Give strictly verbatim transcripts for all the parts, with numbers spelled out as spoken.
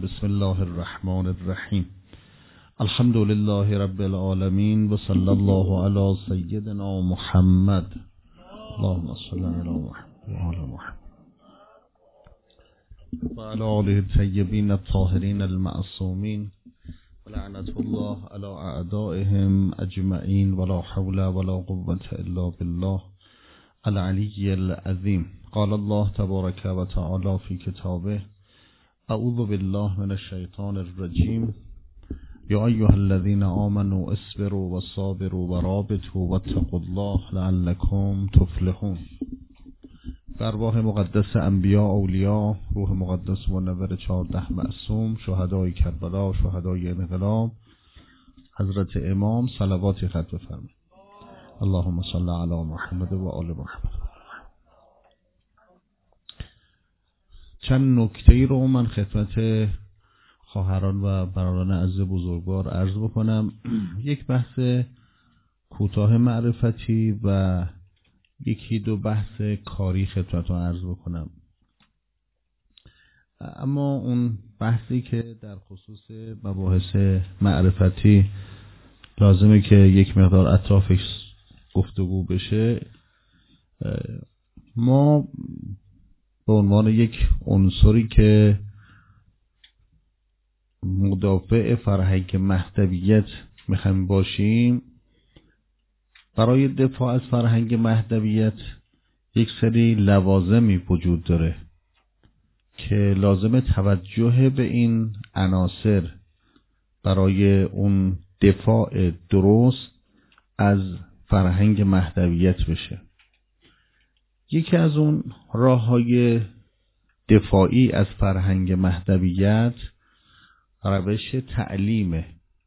بسم الله الرحمن الرحیم. الحمد لله رب العالمین و صلی الله علی سیدنا محمد. اللهم صل علی محمد و آل محمد و علی آله الطیبین الطاهرین المعصومین و لعنت الله علی اعدائهم اجمعین ولا حول ولا قوة الا بالله العلی العظیم. قال الله تبارک و تعالی فی کتابه: اعوذ بالله من الشیطان الرجیم. یا ایها الذین آمنوا اصبروا و صابروا و رابطوا واتقوا الله لعلکم تفلحون. به ارواح مقدس انبیا، اولیاء، روح مقدس منور چهارده معصوم، شهدای کربلا، شهدای انقلاب، حضرت امام صلواتی ختم بفرمایید. اللهم صل علی محمد و آل محمد. چند نکته رو من خدمت خواهران و برادران عزیز بزرگوار عرض بکنم. یک بحث کوتاه معرفتی و یکی دو بحث کاری خدمتتون عرض بکنم. اما اون بحثی که در خصوص مباحث معرفتی لازمه که یک مقدار اطرافش گفتگو بشه، ما به عنوان یک عنصری که مدافع فرهنگ مهدویت میخوایم باشیم، برای دفاع از فرهنگ مهدویت یک سری لوازمی وجود داره که لازم توجه به این عناصر برای اون دفاع درست از فرهنگ مهدویت بشه. یکی از اون راه‌های دفاعی از فرهنگ مهدویت روش تعلیمه.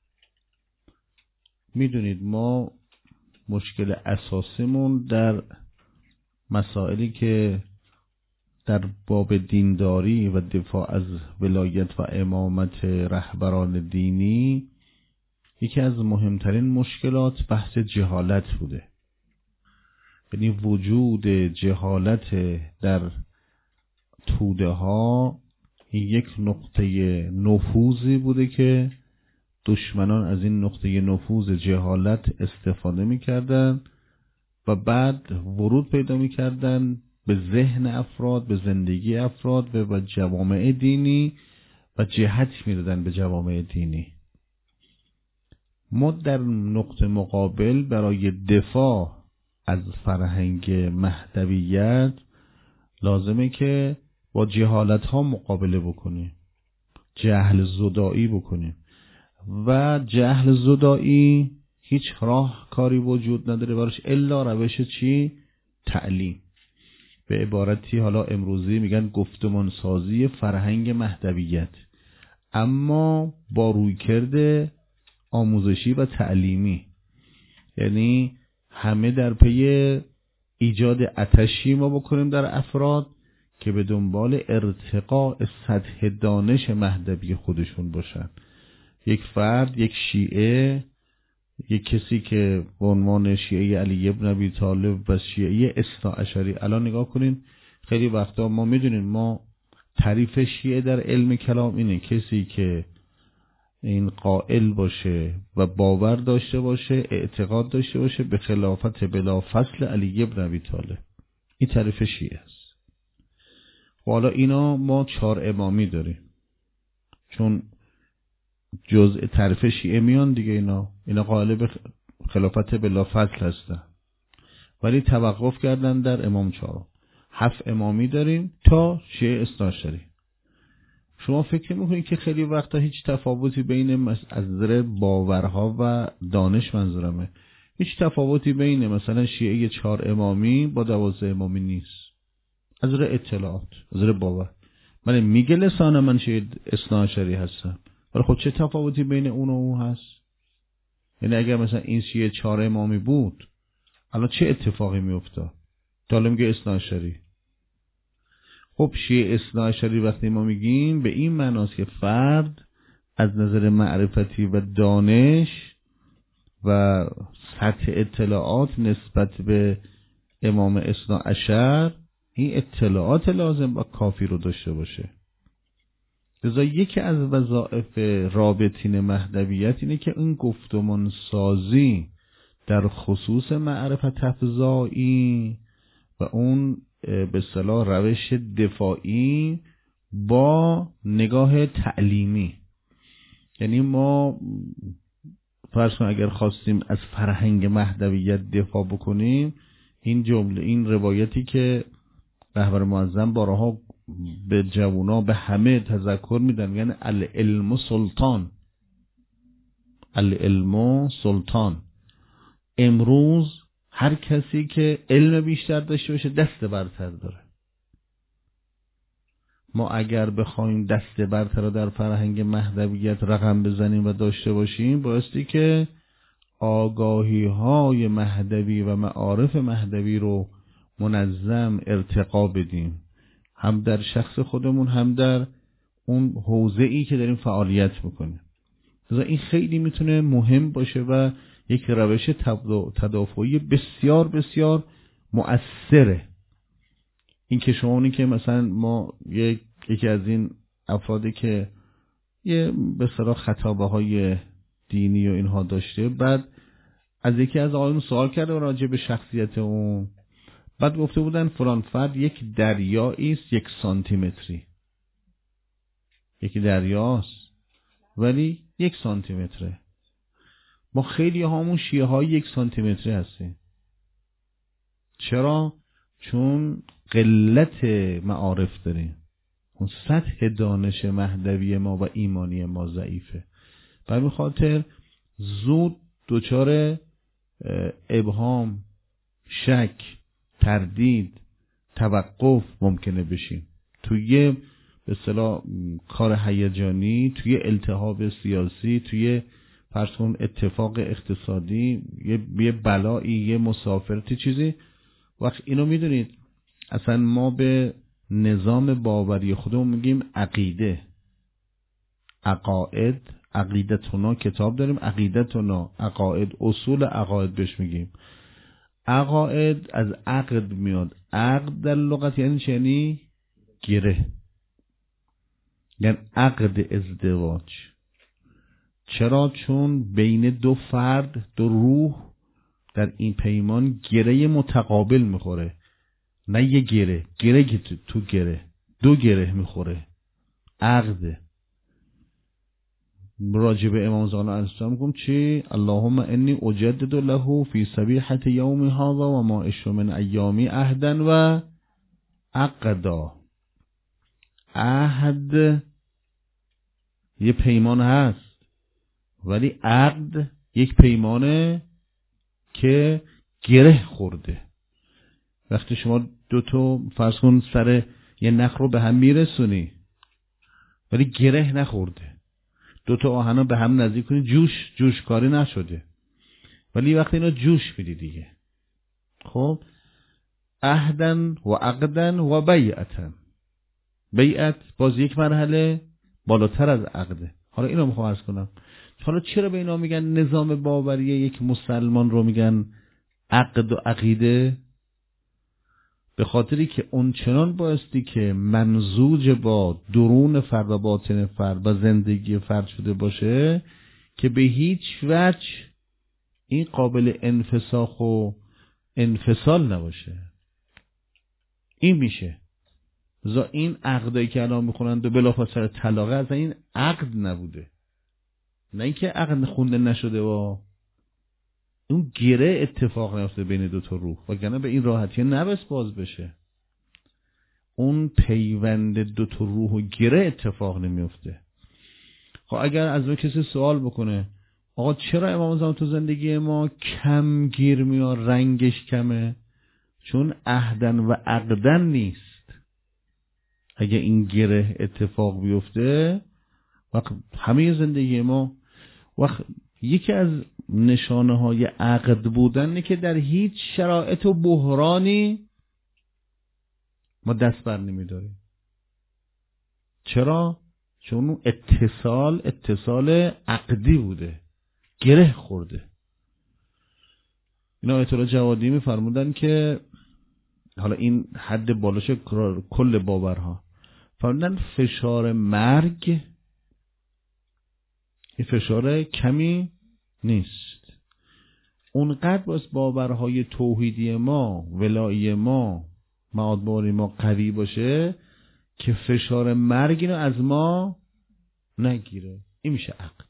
میدونید ما مشکل اساسیمون در مسائلی که در باب دینداری و دفاع از ولایت و امامت رهبران دینی، یکی از مهمترین مشکلات بحث جهالت بوده. یعنی وجود جهالت در توده ها یک نقطه نفوذی بوده که دشمنان از این نقطه نفوذ جهالت استفاده می‌کردن و بعد ورود پیدا می‌کردن به ذهن افراد، به زندگی افراد و به جوامع دینی و جهت می‌دادن به جوامع دینی. ما در نقطه مقابل برای دفاع از فرهنگ مهدویت لازمه که با جهالت ها مقابله بکنیم، جهل زدایی بکنیم و جهل زدایی هیچ راه کاری وجود نداره براش الا روش چی؟ تعلیم. به عبارتی حالا امروزی میگن گفتمان سازی فرهنگ مهدویت، اما با رویکرد آموزشی و تعلیمی. یعنی همه در پی ایجاد آتشی ما بکنیم در افراد که به دنبال ارتقاء سطح دانش مهدوی خودشون باشن. یک فرد، یک شیعه، یک کسی که به عنوان شیعه علی ابن ابی طالب و شیعه اثناعشری، الان نگاه کنین خیلی وقتا ما میدونیم ما تعریف شیعه در علم کلام اینه: کسی که این قائل باشه و باور داشته باشه، اعتقاد داشته باشه به خلافت بلا فصل علی ابن ابی طالب. این تعریف شیعه است. حالا اینا ما چهار امامی داریم، چون جزء تعریف شیعه میان دیگه. اینا اینا قائل به خلافت بلا فصل هستن، ولی توقف کردن در امام چهارم. هفت امامی داریم تا شیعه اثناعشری. شما فکر میکنید که خیلی وقتا هیچ تفاوتی بین از نظر باورها و دانش، منظورمه، هیچ تفاوتی بین مثلا شیعه چهار امامی با دوازده امامی نیست از نظر اطلاعات، از نظر باور. من میگه لسان من شیعه اثناعشری هستم، ولی خب چه تفاوتی بین اون و اون هست؟ یعنی اگر مثلا این شیعه چهار امامی بود، الان چه اتفاقی میافتاد؟ تا الان میگه اثناعشری. خب شیعه اثناعشری وقتی ما میگیم به این معناست که فرد از نظر معرفتی و دانش و سطح اطلاعات نسبت به امام اثناعشر این اطلاعات لازم و کافی رو داشته باشه. لذا یکی از وظایف رابطین مهدویت اینه که این گفتمان سازی در خصوص معرفت افزایی و اون به اصطلاح روش دفاعی با نگاه تعلیمی، یعنی ما فرض کن اگر خواستیم از فرهنگ مهدویت دفاع بکنیم، این جمله این روایتی که رهبر معظم بارها به جوونا به همه تذکر میدن، یعنی العلم سلطان، العلم سلطان. امروز هر کسی که علم بیشتر داشته باشه دست برتر داره. ما اگر بخوایم دست برتر رو در فرهنگ مهدویت رقم بزنیم و داشته باشیم، بایستی که آگاهی های مهدوی و معارف مهدوی رو منظم ارتقا بدیم، هم در شخص خودمون هم در اون حوزه‌ای که داریم فعالیت میکنیم. لذا این خیلی میتونه مهم باشه و یک روش تدافعی بسیار بسیار مؤثره. این که شما اونی که مثلا ما یک یکی از این افرادی که یه به اصطلاح خطابه های دینی و اینها داشته، بعد از یکی از آقایون سوال کرده راجع به شخصیت اون، بعد گفته بودن فلان فرد یک دریایی است یک سانتی متری، یکی دریاست ولی یک سانتی متره. ما خیلی هامون شیعه های یک سانتی متری هستیم. چرا؟ چون قلت معارف داریم، اون سطح دانش مهدوی ما و ایمانی ما ضعیفه. به همین خاطر زود دچار ابهام، شک، تردید، توقف ممکنه بشیم توی به اصطلاح کار هیجانی، توی التهاب سیاسی، توی فرض اتفاق اقتصادی، یه بلایی، یه مسافرتی چیزی. وقت اینو میدونید اصلا ما به نظام باوری خودمون میگیم عقیده، عقاید، عقیدتونا کتاب داریم، عقیدتونا، عقاید، اصول عقاید بهش میگیم. عقاید از عقد میاد. عقد در لغت یعنی چی؟ یعنی گره، یعنی عقد ازدواج. چرا؟ چون بین دو فرد، دو روح در این پیمان گره متقابل میخوره، نه یه گره، گره که تو, تو گره دو گره میخوره. عقد. راجب امام زمان علیه السلام میگم چی؟ اللهم انی اجدد له فی صبیحة یوم هذا و ما اشر من ایامی عهدا و عقدا. عهد یه پیمان هست، ولی عقد یک پیمانه که گره خورده. وقتی شما دو تا فرض کن سر یه نخ رو به هم میرسونی ولی گره نخورده، دو تا آهن به هم نزدیک کنی، جوش جوش کاری نشده، ولی وقتی اینا جوش میدی دیگه. خب عهدن و عقدن و بیعتن. بیعت باز یک مرحله بالاتر از عقده. حالا اینو میخوام عرض کنم، حالا چرا به اینا میگن نظام باوری یک مسلمان رو میگن عقد و عقیده؟ به خاطری که اون چنان بایستی که ممزوج با درون فرد و باطن فرد و زندگی فرد شده باشه که به هیچ وجه این قابل انفساخ و انفصال نباشه. این میشه زا این عقدایی که الان میخونند و بلافاصله طلاق از این عقد نبوده، نه اینکه عقد خونده نشده و اون گره اتفاق نیفته بین دو تا روح، وگرنه به این راحتی نبس باز بشه. اون پیوند دو تا روح و گره اتفاق نمیفته. خب اگر از ما کسی سوال بکنه آقا چرا امام زمان تو زندگی ما کم گیر میاد، رنگش کمه؟ چون عهدن و عقدن نیست. اگه این گره اتفاق بیفته وقت همه زندگی ما وقت یکی از نشانه های عقد بودن که در هیچ شرایط و بحرانی ما دست بر نمی داریم. چرا؟ چون اتصال اتصال عقدی بوده، گره خورده. اینا آیت الله جوادی می فرمودن که حالا این حد بالاش کل باورها، فرمودن فشار مرگ این فشار کمی نیست. اونقدر باز باورهای توحیدی ما، ولایی ما، معادباری ما قوی باشه که فشار مرگ اینو از ما نگیره. این میشه عقد.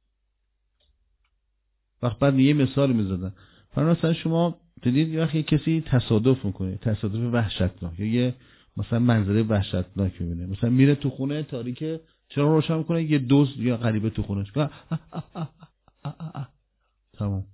وقت بعد یه مثال میزدن، مثلا شما دیدید یه وقتی کسی تصادف میکنه، تصادف وحشتناک، یا یه مثلا منظره وحشتناک میبینه، مثلا میره تو خونه تاریکه، چرا روشن میکنه؟ یه دزد یا غریبه تو خونه، تمام.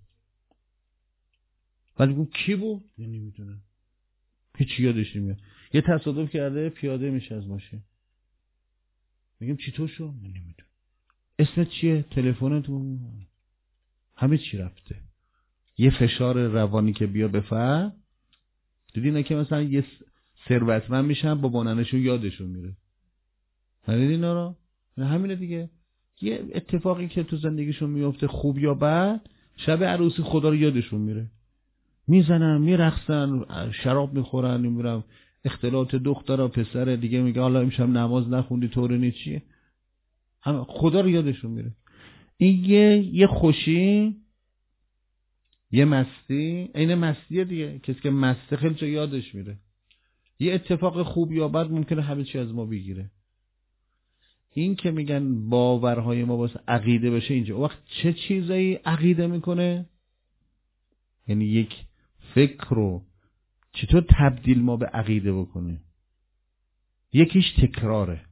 بعد میگم کی بود؟ یعنی نمیدونه، هیچ یادش نمیاد. یه تصادف کرده پیاده میشه از ماشین، میگم چطور شد؟ نمیدونه. اسمت چیه؟ تلفنت؟ همه چی رفته. یه فشار روانی که بیا بفر، دیدی نه که مثلا یه ثروتمند میشن با باننشون یادشون میره، دیدی اینا رو؟ همینه دیگه. یه اتفاقی که تو زندگیشون میفته خوب یا بد، شب عروسی خدا رو یادشون میره، میزنن میرقصن شراب میخورن، نمیدونم اختلاط دختر و پسر دیگه، میگه حالا امشب نماز نخوندی طورنی چیه، هم خدا رو یادشون میره. این یه یه خوشی، یه مستی، این مستیه دیگه. کسی که مسته خیلی جا یادش میره. یه اتفاق خوب یا بد ممکنه همه چی از ما بگیره. این که میگن باورهای ما واسه عقیده بشه، اینجا وقت چه چیزایی عقیده میکنه؟ یعنی یک فکر رو چطور تبدیل ما به عقیده بکنه؟ یکیش تکراره.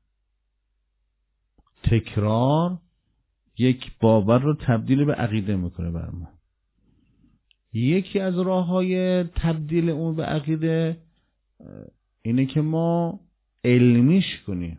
تکرار یک باور رو تبدیل به عقیده میکنه بر ما. یکی از راه‌های تبدیل اون به عقیده اینه که ما علمیش کنیم.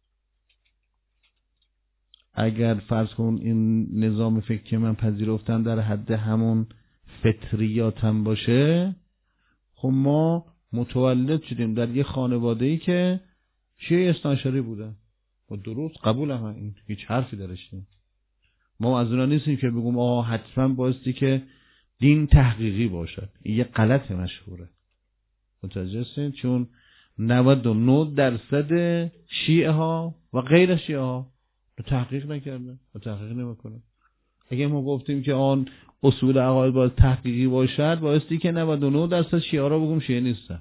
اگر فرض کن این نظام فکر که من پذیرفتم در حد همون فطریاتم باشه، خب ما متولد شدیم در یه خانواده‌ای که شیعه اثناعشری بودن و درست قبول هم این هیچ حرفی درش نیست. ما از اونا نیستیم که بگم آها حتما بایستی که دین تحقیقی باشد. این یه غلط مشهوره، متوجه هستین؟ چون نود و نه درصد شیعه ها و غیر شیعه ها رو تحقیق نکردن و تحقیق نمیکنن. اگه ما گفتیم که آن اصول عقاید باید تحقیقی باشد، بایستی که نود و نه درصد شیعه ها رو بگم شیعه نیستن.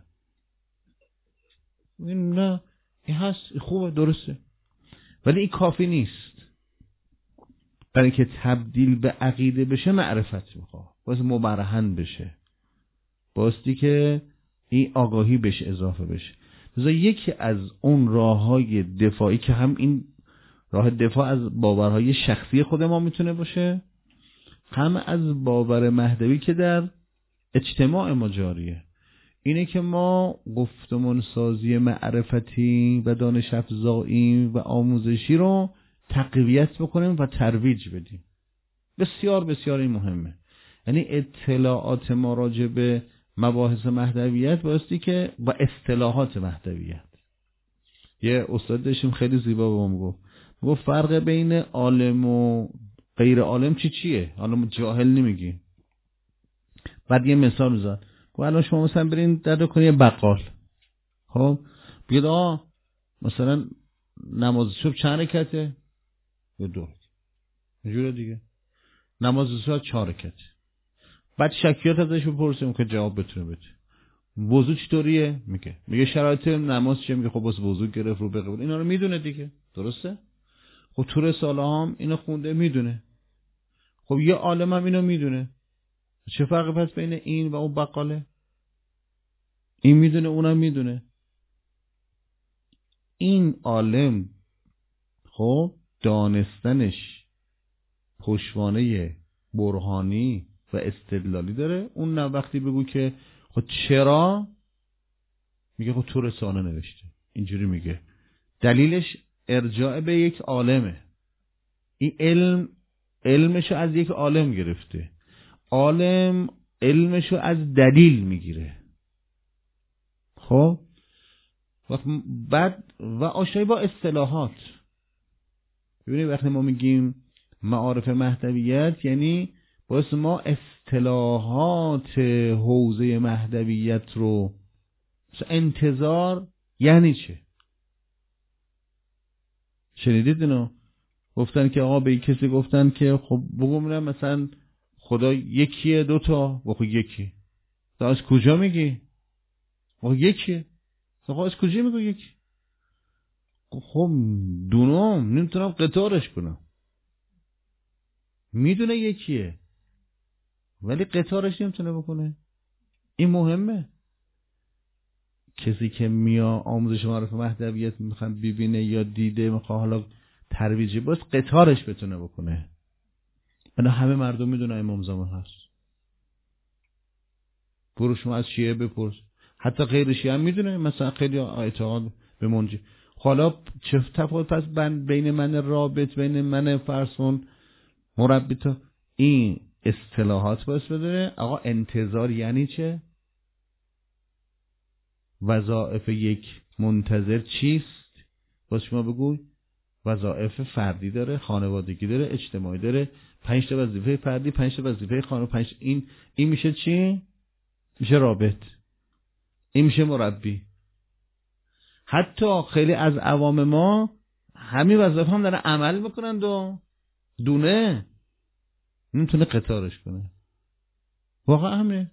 این نه، این هست، خوبه، درسته، ولی این کافی نیست. برای که تبدیل به عقیده بشه معرفت میخواد، باید مبرهن بشه، بایستی که این آگاهی بشه اضافه بشه. مثلا یکی از اون راههای دفاعی که هم این راه دفاع از باورهای شخصی خود ما میتونه باشه، هم از باور مهدوی که در اجتماع ما جاریه، اینه که ما گفتمان سازی معرفتی و دانش افزایی و آموزشی رو تقویت بکنیم و ترویج بدیم. بسیار بسیار این مهمه. یعنی اطلاعات ما راجع به مباحث مهدویت بایستی که با اصطلاحات مهدویت. یه استاد داشتیم خیلی زیبا به ما میگفت، میگفت فرق بین عالم و غیر عالم چی چیه؟ عالم جاهل نمیگی. بعد یه مثال زد، گفت الان شما مثلا برین در دکان یه بقال، خب بگید آه مثلا نماز صبح چند رکعته؟ یا دو. اینجوره دیگه. نماز صبح چهار رکعت. بعد شکیات ازش بپرسیم که جواب بتونه بده. وضو چطوریه؟ میگه میگه شرایط نماز چیه؟ میگه خب باز وضو گرفت رو بقبول. اینا رو میدونه دیگه، درسته؟ خب تو رساله هم اینو خونده، میدونه. خب یه عالم هم اینو میدونه. چه فرقی پس بین این و اون بقاله؟ این میدونه، اونم میدونه. این عالم خب دانستنش پشتوانه برهانی و استدلالی داره. اون نه وقتی بگو که خب چرا، میگه خب تو رساله نوشته اینجوری، میگه دلیلش ارجاع به یک عالمه. این علم علمشو از یک عالم گرفته، عالم علمشو از دلیل میگیره. خب بعد و آشنایی با اصطلاحات. ببینید وقتی ما میگیم معارف مهدویت، یعنی باعث ما اصطلاحات حوزه مهدویت رو، انتظار یعنی چه؟ شنیدید اینو؟ گفتن که آقا به این کسی گفتن که خب بگو میرم مثلا خدا یکیه دوتا، بخو یکی. تو از کجا میگی؟ بخو یکیه. تو از کجا میگو یکی؟ خب دونم نمیتونم قطارش کنم. میدونه یکیه ولی قطارش نمیتونه بکنه. این مهمه. کسی که میا آموزش معرف مهدویت میخواد ببینه یا دیده میخواد حالا ترویجی باز قطارش بتونه بکنه. اینا همه مردم میدونه امام زمان هست. برو شما از شیعه بپرس، حتی غیر شیعه هم میدونه. مثلا خیلی اعتقاد به منجی. حالا چه تفاوت پس بین من رابط بین من فرسون مربی تا این اصطلاحات باعث بدونه آقا انتظار یعنی چه؟ وظایف یک منتظر چیست؟ باز شما بگوی وظایف فردی داره، خانوادگی داره، اجتماعی داره، پنج تا وظیفه فردی، پنج تا وظیفه خانواده، پنج این این میشه چی؟ میشه رابط. این میشه مربی. حتی خیلی از عوام ما همین وظایف هم دارن عمل میکنن و دونه نمیتونه قطارش کنه. واقعا همه.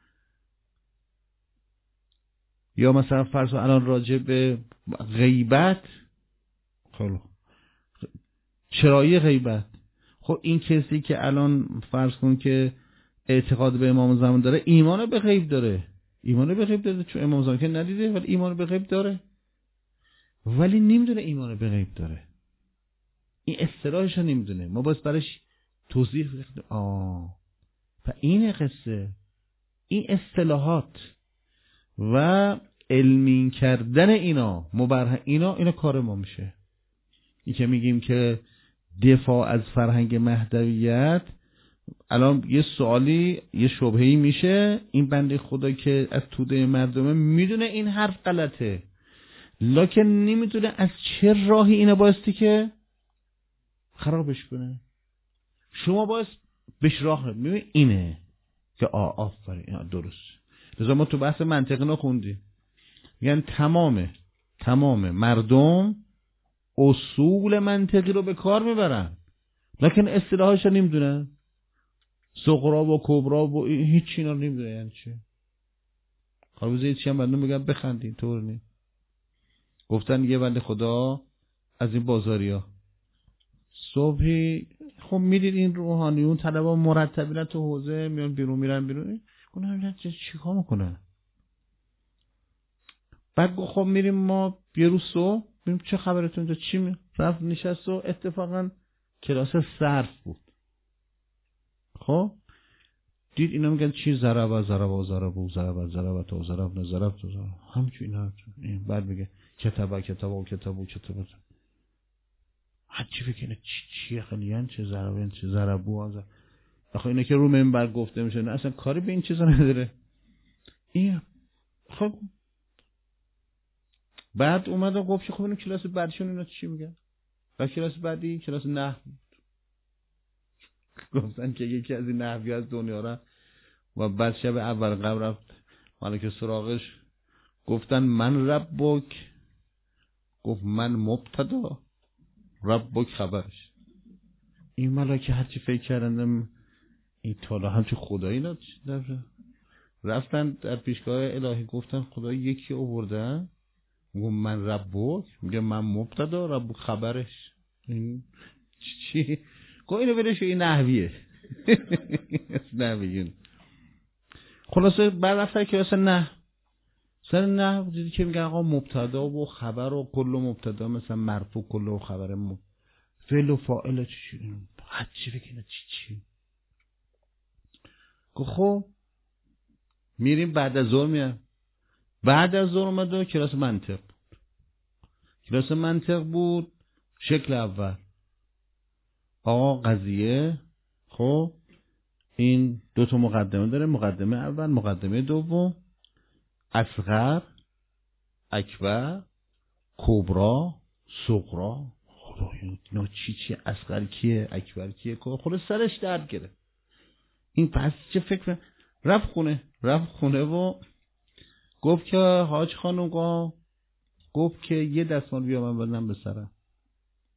یا مثلا فرض الان راجع به غیبت، خب چرایی غیبت، خب این کسی که الان فرض کن که اعتقاد به امام زمان داره، ایمان به غیب داره. ایمان به غیب داره چون امام زمان که ندیده ولی ایمان به غیب داره، ولی نمیدونه ایمان به غیب داره. این اصطلاحش رو نمیدونه. ما باید براش توضیح بدیم. آه و این قصه، این اصطلاحات و علمی کردن اینا مبرهن اینا اینا کار ما میشه. این که میگیم که دفاع از فرهنگ مهدویت، الان یه سوالی یه شبهه‌ای میشه، این بنده خدا که از توده مردمه میدونه این حرف غلطه لکن نمیدونه از چه راهی اینو بایستی که خرابش کنه. شما باید بهش راه میبینی اینه که آ آفرین درست. لذا ما تو بحث منطقی نخوندیم، یعنی تمام تمام مردم اصول منطقی رو به کار میبرن لکن اصطلاحاش رو نمیدونن. صغرا و کبرا و هیچ اینا رو نمیدونن یعنی چه. خب چی هم بندون بگم بخندین طور نی. گفتن یه بنده خدا از این بازاریا صبحی خب میدید این روحانیون طلبا مرتبینا تو حوزه میان بیرون میرن بیرون، اونها چی کار میکنن؟ بعد خب میریم ما یه روز صبح ببینیم چه خبرتون اینجا چی می رفت نشست و اتفاقا کلاس صرف بود. خب دید اینا میگن چی ضرب و ضرب و ضرب و ضرب و ضرب تا ضرب نه ضرب تو ضرب همچین اینا. بعد میگه کتابه کتاب و کتاب و کتاب. حدی فکر چی چیه خیلیان چه ضربین چه ضربو از آخه اینا که رو منبر گفته میشه نه اصلا کاری به این چیزا نداره. این خب بعد اومد و گفت خب اینو کلاس بعدشون اینا چی میگن؟ بعد کلاس بعدی کلاس نحو گفتن که یکی از این نحوی از دنیا را و بعد شب اول قبل رفت مالک سراغش گفتن من ربک، گفت من مبتدا ربک خبرش. این ملائکه هرچی فکر کردن این تالا همچی خدایی نداشت، رفتن در پیشگاه الهی گفتن خدایی یکی آوردن میگه من ربک، میگه من مبتدا ربک خبرش. این چی؟ گفت اینو برش این نحویه نحویه. خلاصه بعد رفتن که اصلا نه سر نه دیدی که میگن آقا مبتدا و خبر و کل مبتدا مثلا مرفوع کل و خبر م... فعل و فاعل چی چی حد چی بگینه چی چی. خب میریم بعد از ظهر میام. بعد از ظهر اومد کلاس منطق بود. کلاس منطق بود شکل اول آقا قضیه خب این دو تا مقدمه داره، مقدمه اول مقدمه دوم، اصغر اکبر کبرا صغرا. خدایا اینا چی چی اصغر کیه اکبر کیه خلاص سرش درد گرفت. این پس چه فکر رفت خونه رفت خونه و گفت که حاج خانم گفت که یه دستمال بیا من بدم به سرم.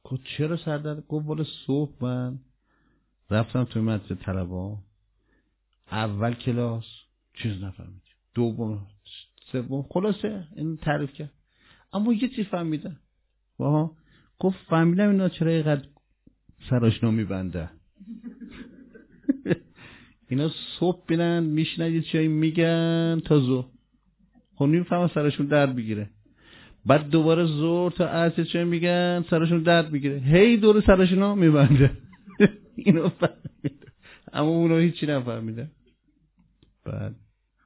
گفت چرا سردرد؟ گفت والا صبح من رفتم توی مدرسه طلبا، اول کلاس چیز نفهمیدم، دوم سوم، خلاصه این تعریف کرد، اما یه چیز فهمیدم. واها گفت فهمیدم اینا چرا اینقدر سراشنو میبنده. اینا صبح بینن میشنن یه چیزایی میگن تا ظهر، خب نمیفهمن سرشون درد بگیره، بعد دوباره ظهر تا عصر چه میگن سرشون درد بگیره، هی دور سرشون میبنده. اینو فهمیده اما اونو هیچی نفهمیده. بعد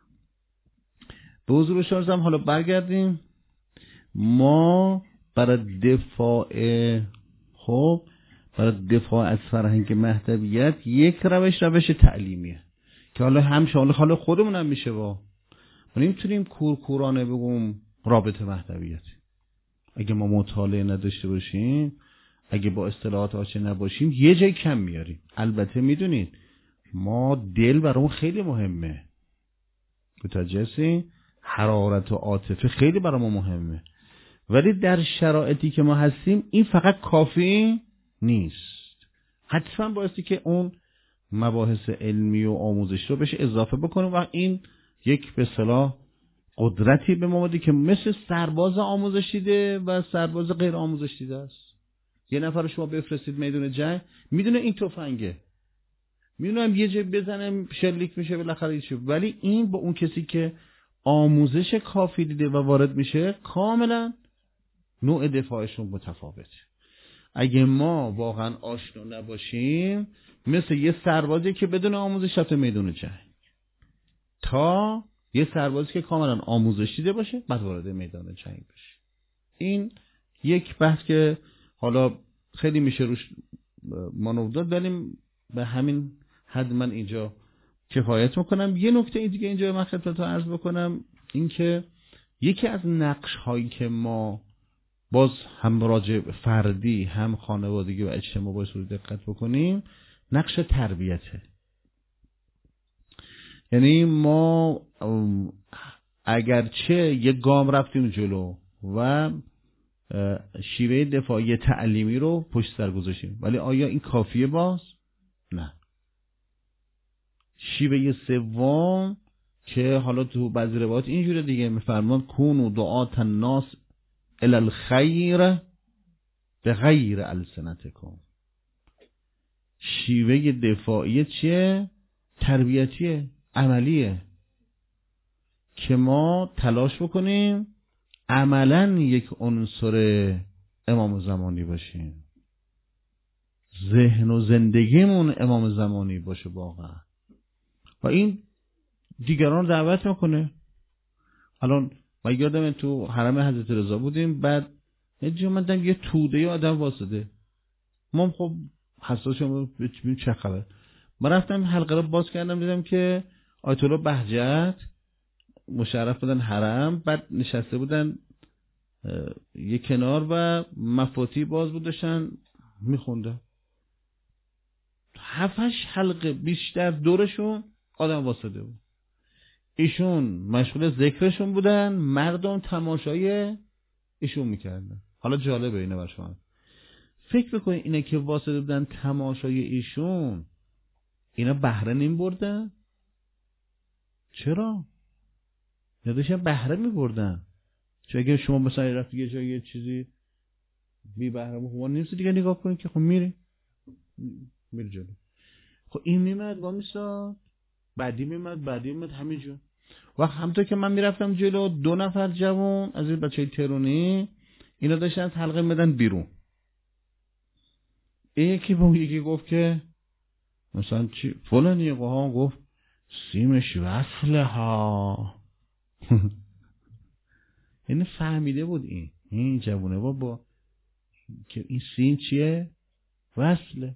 به حضور شما حالا برگردیم. ما برای دفاع خب برای دفاع از فرهنگ مهدویت یک روش روش تعلیمیه که حالا هم شامل حالا خودمون هم میشه. با ما نمیتونیم کورکورانه بگم رابطه مهدویت. اگه ما مطالعه نداشته باشیم، اگه با اصطلاحات آشنا نباشیم، یه جای کم میاریم. البته میدونید ما دل برامون خیلی مهمه، متوجهی؟ حرارت و عاطفه خیلی برامون مهمه، ولی در شرایطی که ما هستیم این فقط کافی نیست. حتما بایستی که اون مباحث علمی و آموزش رو بهش اضافه بکنیم و این یک به اصطلاح قدرتی به ما میده که مثل سرباز آموزش دیده و سرباز غیر آموزش دیده است. یه نفر رو شما بفرستید میدون جنگ، میدونه این تفنگه، میدونم یه جای بزنم شلیک میشه بالاخره چی، ولی این با اون کسی که آموزش کافی دیده و وارد میشه کاملا نوع دفاعشون متفاوته. اگه ما واقعا آشنا نباشیم، مثل یه سربازی که بدون آموزش رفته میدون جنگ، تا یه سربازی که کاملا آموزش دیده باشه بعد وارد میدان جنگ بشه. این یک بحث که حالا خیلی میشه روش مانور داد، ولی به همین حد من اینجا کفایت میکنم. یه نکته دیگه اینجا من خدمتتون عرض بکنم، این که یکی از نقش هایی که ما باز هم راجع فردی هم خانوادگی و اجتماع باید رو دقت بکنیم، نقش تربیته. یعنی ما اگرچه یه گام رفتیم جلو و شیوه دفاعی تعلیمی رو پشت سر گذاشتیم، ولی آیا این کافیه؟ باز نه. شیوه سوم که حالا تو بعضی روایات اینجوره دیگه، میفرمان کونوا دعاة الناس الی الخیر بغیر السنتکم. شیوه دفاعی چیه؟ تربیتیه، عملیه، که ما تلاش بکنیم عملا یک عنصر امام زمانی باشیم، ذهن و زندگیمون امام زمانی باشه واقعا، و این دیگران رو دعوت میکنه. الان ما یادم تو حرم حضرت رضا بودیم، بعد یه جا اومدن یه توده آدم واسطه، ما خب حساس شدیم ببینیم چه خبر. من رفتم حلقه رو باز کردم، دیدم که آیت الله بهجت مشرف بودن حرم، بعد نشسته بودن یه کنار و مفاتی باز بود داشتن میخوندن، هفتش حلقه بیشتر دورشون آدم واسطه بود. ایشون مشغول ذکرشون بودن، مردم تماشای ایشون میکردن. حالا جالبه اینه برای شما، فکر بکنید اینا که واسطه بودن تماشای ایشون، اینا بهره نمی بردن؟ چرا؟ نداشتن بهره می بردن. چون اگه شما مثلا رفتی یه جایی یه چیزی بی بهره مخواه نمیسته دیگه نگاه کنید که خب میری میری جلو. خب این میمد با میساد، بعدی میمد بعدی میمد همینجور. و همونطور که من میرفتم جلو، دو نفر جوان از این بچه ترونی اینا داشتن از حلقه میدن بیرون. یکی با یکی گفت که مثلا چی فلانی ها گفت سیمش وصله ها. یعنی فهمیده بود این این جوونه با با که این سیم چیه؟ وصله.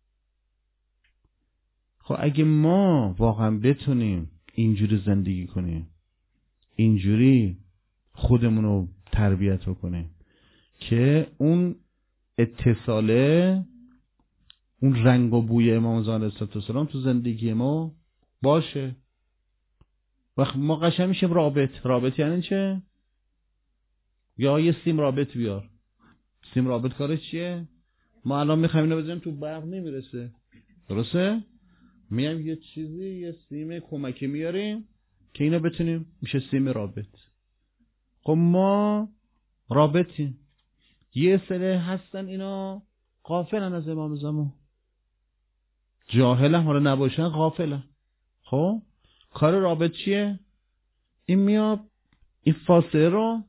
خب اگه ما واقعا بتونیم اینجوری زندگی کنیم، اینجوری خودمون رو تربیت کنیم که اون اتصاله، اون رنگ و بوی امام زمان علیه السلام تو زندگی ما باشه، وقت ما قشنگ میشیم رابط. رابط یعنی چه؟ یا یه سیم رابط بیار. سیم رابط کارش چیه؟ ما الان میخوایم اینو بزنیم تو برق نمیرسه، درسته؟ میام یه چیزی یه سیم کمکی میاریم که اینو بتونیم، میشه سیم رابط. خب ما رابطیم، یه سری هستن اینا غافلن از امام زمان، جاهلن، حالا نباشن غافلن. خب کار رابط چیه؟ این میاد این فاصله رو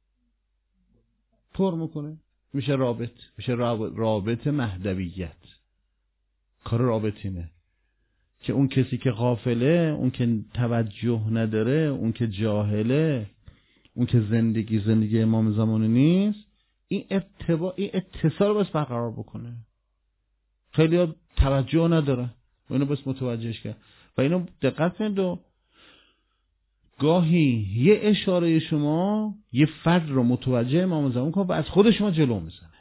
پر میکنه، میشه رابط، میشه رابط, رابط مهدویت. کار رابط اینه که اون کسی که غافله، اون که توجه نداره، اون که جاهله، اون که زندگی زندگی امام زمانی نیست، این ارتباط این اتصال باید برقرار بکنه. خیلی ها توجه نداره و اینو بس متوجهش کرد. و اینو دقت کنید و گاهی یه اشاره شما یه فرد رو متوجه امام زمان کنه و از خود شما جلو میزنه.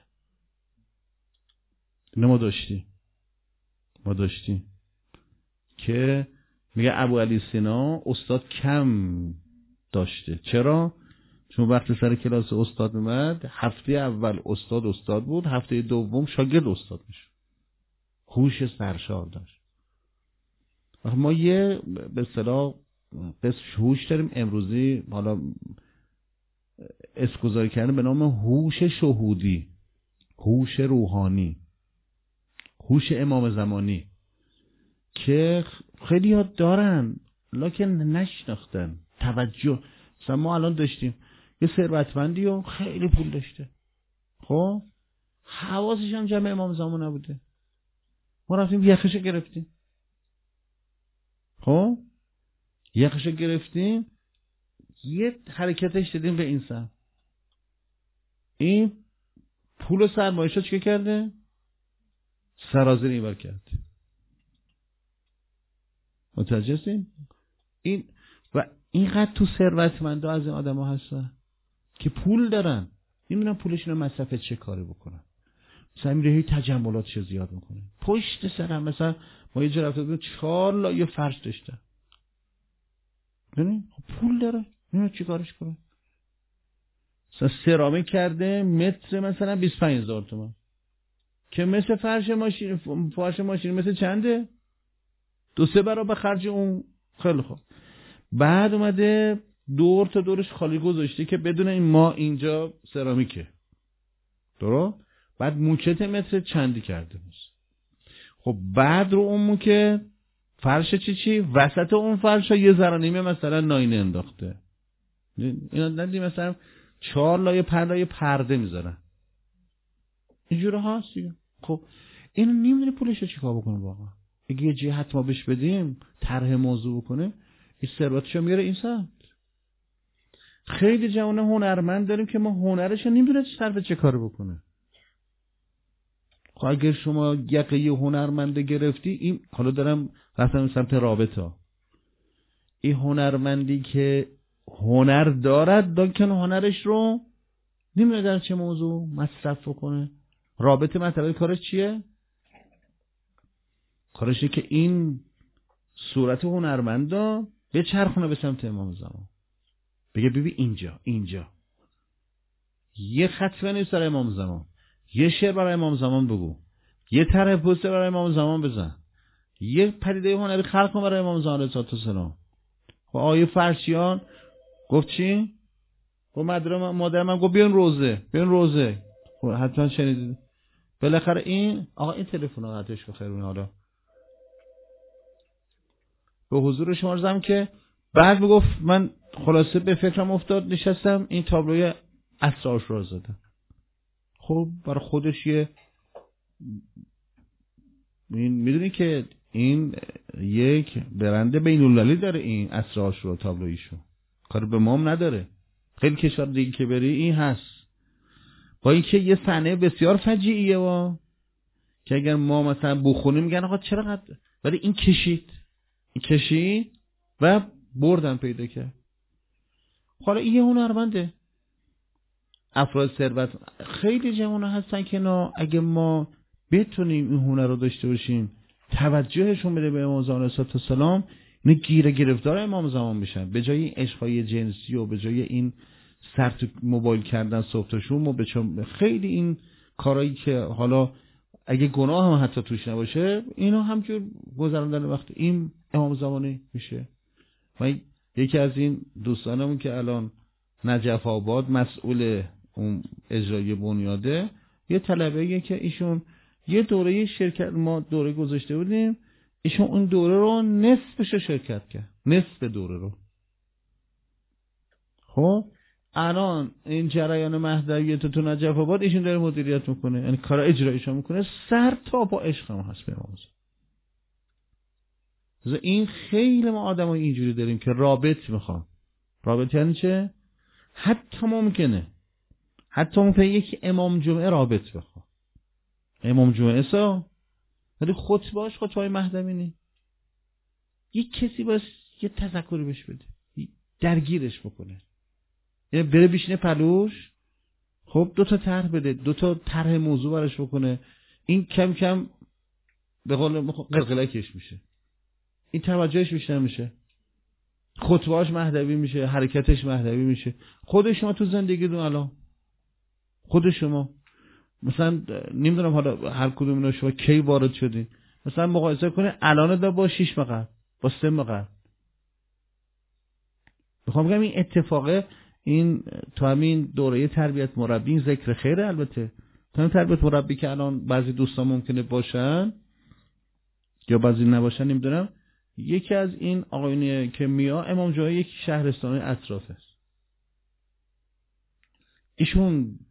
اینو ما داشتیم ما داشتیم که میگه ابو علی سینا استاد کم داشته. چرا؟ چون وقتی سر کلاس استاد اومد، هفته اول استاد استاد بود، هفته دوم شاگرد استاد میشه. هوش سرشار داشت. ما یه به اصطلاح قسم هوش داریم امروزی، حالا اسمگذاری کردن به نام هوش شهودی، هوش روحانی، هوش امام زمانی، که خیلی ها دارن لکن نشناختن. توجه. مثلا ما الان داشتیم یه ثروتمندی و خیلی پول داشته، خب حواسش هم جمع امام زمان نبوده، ما رفتیم یخشو گرفتیم. خب یخشو گرفتیم، یه حرکتش دادیم به این سم، این پول و سرمایه‌شو چیکار کرده؟ سرازیر اینور کرد. متوجه هستین؟ این و اینقدر تو ثروتمندا از این آدم ها هستن که پول دارن، نمیدونن پولشون رو مصرف چه کاری بکنن. مثلا میره هی تجملاتشو زیاد میکنه. پشت سرم مثلا ما یه جا رفته بودیم چهار لایه فرش داشتن. ببین پول داره، نمیدونه چی کارش کنه. مثلا سرامیک کرده متر مثلا بیست و پنج هزار تومان، که مثل فرش ماشین، فرش ماشین مثل چنده؟ دو سه برابر خرج اون. خیلی خوب. بعد اومده دور تا دورش خالی گذاشته که بدون این ما اینجا سرامیکه، درست؟ بعد موکت متر چندی کرده موس. خب بعد رو اون موکه فرش چی چی وسط اون فرش ها یه ذره نیمه مثلا ناینه انداخته. اینا ندی مثلا چهار لایه پنج لایه پرده میذارن. اینجوره هست دیگه. خب اینو نمیدونه پولش رو چیکار بکنه واقعا. اگه یه جهت ما بهش بدیم، طرح موضوع بکنه، این ثروتشو میاره این سمت. خیلی جوان هنرمند داریم که ما هنرش رو نمیدونه صرف چه کار بکنه. خب اگر شما یقه یه هنرمند گرفتی، این حالا دارم رفتم سمت رابطه، این هنرمندی که هنر دارد لیکن هنرش رو نمیدونه در چه موضوع مصرف بکنه. رابطه مثلا کارش چیه؟ کارشه که این صورت هنرمندا به چرخونه به سمت امام زمان، بگه ببین اینجا اینجا یه خط بنویس برای امام زمان، یه شعر برای امام زمان بگو، یه طرح پوستر برای امام زمان بزن، یه پدیده هنری خلق کن برای امام زمان علیه السلام. خب آیه فرشیان گفت چی؟ خب مادرم مادرم من گفت بیان روزه، بیان روزه. خب حتما شنیدید. بالاخره این آقا این تلفن رو قطعش بخیرون. حالا به حضور شما عرضم که بعد میگفت من خلاصه به فکرم افتاد، نشستم این تابلوی اسرارش رو زدم. خب برای خودش یه این میدونی که این یک برند بین‌المللی داره، این اسرارش رو تابلویشو کار به مام نداره. خیلی کشور دیگه که بری این هست، با اینکه یه صحنه بسیار فجیعیه و که اگر ما مثلا بخونیم میگن آقا چرا قد، ولی این کشید این کشید و بردن پیدا کرد. حالا این یه هنرمنده. افراد ثروت خیلی جوان هستن که نه اگه ما بتونیم این هنر رو داشته باشیم، توجهشون بده به امام زمان علیه السلام، اینا گیره گرفتار امام زمان میشن. به جای این عشقای جنسی و به جای این سر تو موبایل کردن صبح تا شب و به خیلی این کارهایی که حالا اگه گناه هم حتی توش نباشه اینا همجور گذراندن وقت این امام زمانی میشه. و یکی از این دوستانمون که الان نجف آباد مسئول اون اجرای بنیاده، یه طلبه‌ایه که ایشون یه دوره شرکت، ما دوره گذاشته بودیم، ایشون اون دوره رو نصفش شرکت کرد، نصف دوره رو. خب الان این جریان مهدویت تو نجف آباد ایشون داره مدیریت میکنه، یعنی کار اجراییشو میکنه، سر تا پا عشق هم هست به امام زمان. این خیلی ما آدم های اینجوری داریم که رابط میخوام. رابط یعنی چه؟ حتی ممکنه حتی ممکنه یک امام جمعه رابط بخوام، امام جمعه سا ولی خطبه‌اش خطبه‌های مهدوی نی. یک کسی باید یه تذکری بهش بده، درگیرش بکنه، یعنی بره بیشینه پلوش، خب دو تا طرح بده، دو تا طرح موضوع براش بکنه، این کم کم به قول قلقلکش میشه، این توجهش بیشتر میشه، خطبه‌اش مهدوی میشه، حرکتش مهدوی میشه. خود شما تو زندگیتون الان، خود شما مثلا نمیدونم حالا هر کدوم اینا شما کی وارد شدین، مثلا مقایسه کنه الان دا با شش ماه قبل، با سه ماه قبل. میخوام بگم این اتفاقه، این تو همین دوره تربیت مربی، این ذکر خیره البته، تو همین تربیت مربی که الان بعضی دوستان ممکنه باشن یا بعضی نباشن نمیدونم، یکی از این آقایونی که میا امام جمعه یک شهرستان اطراف است. ایشون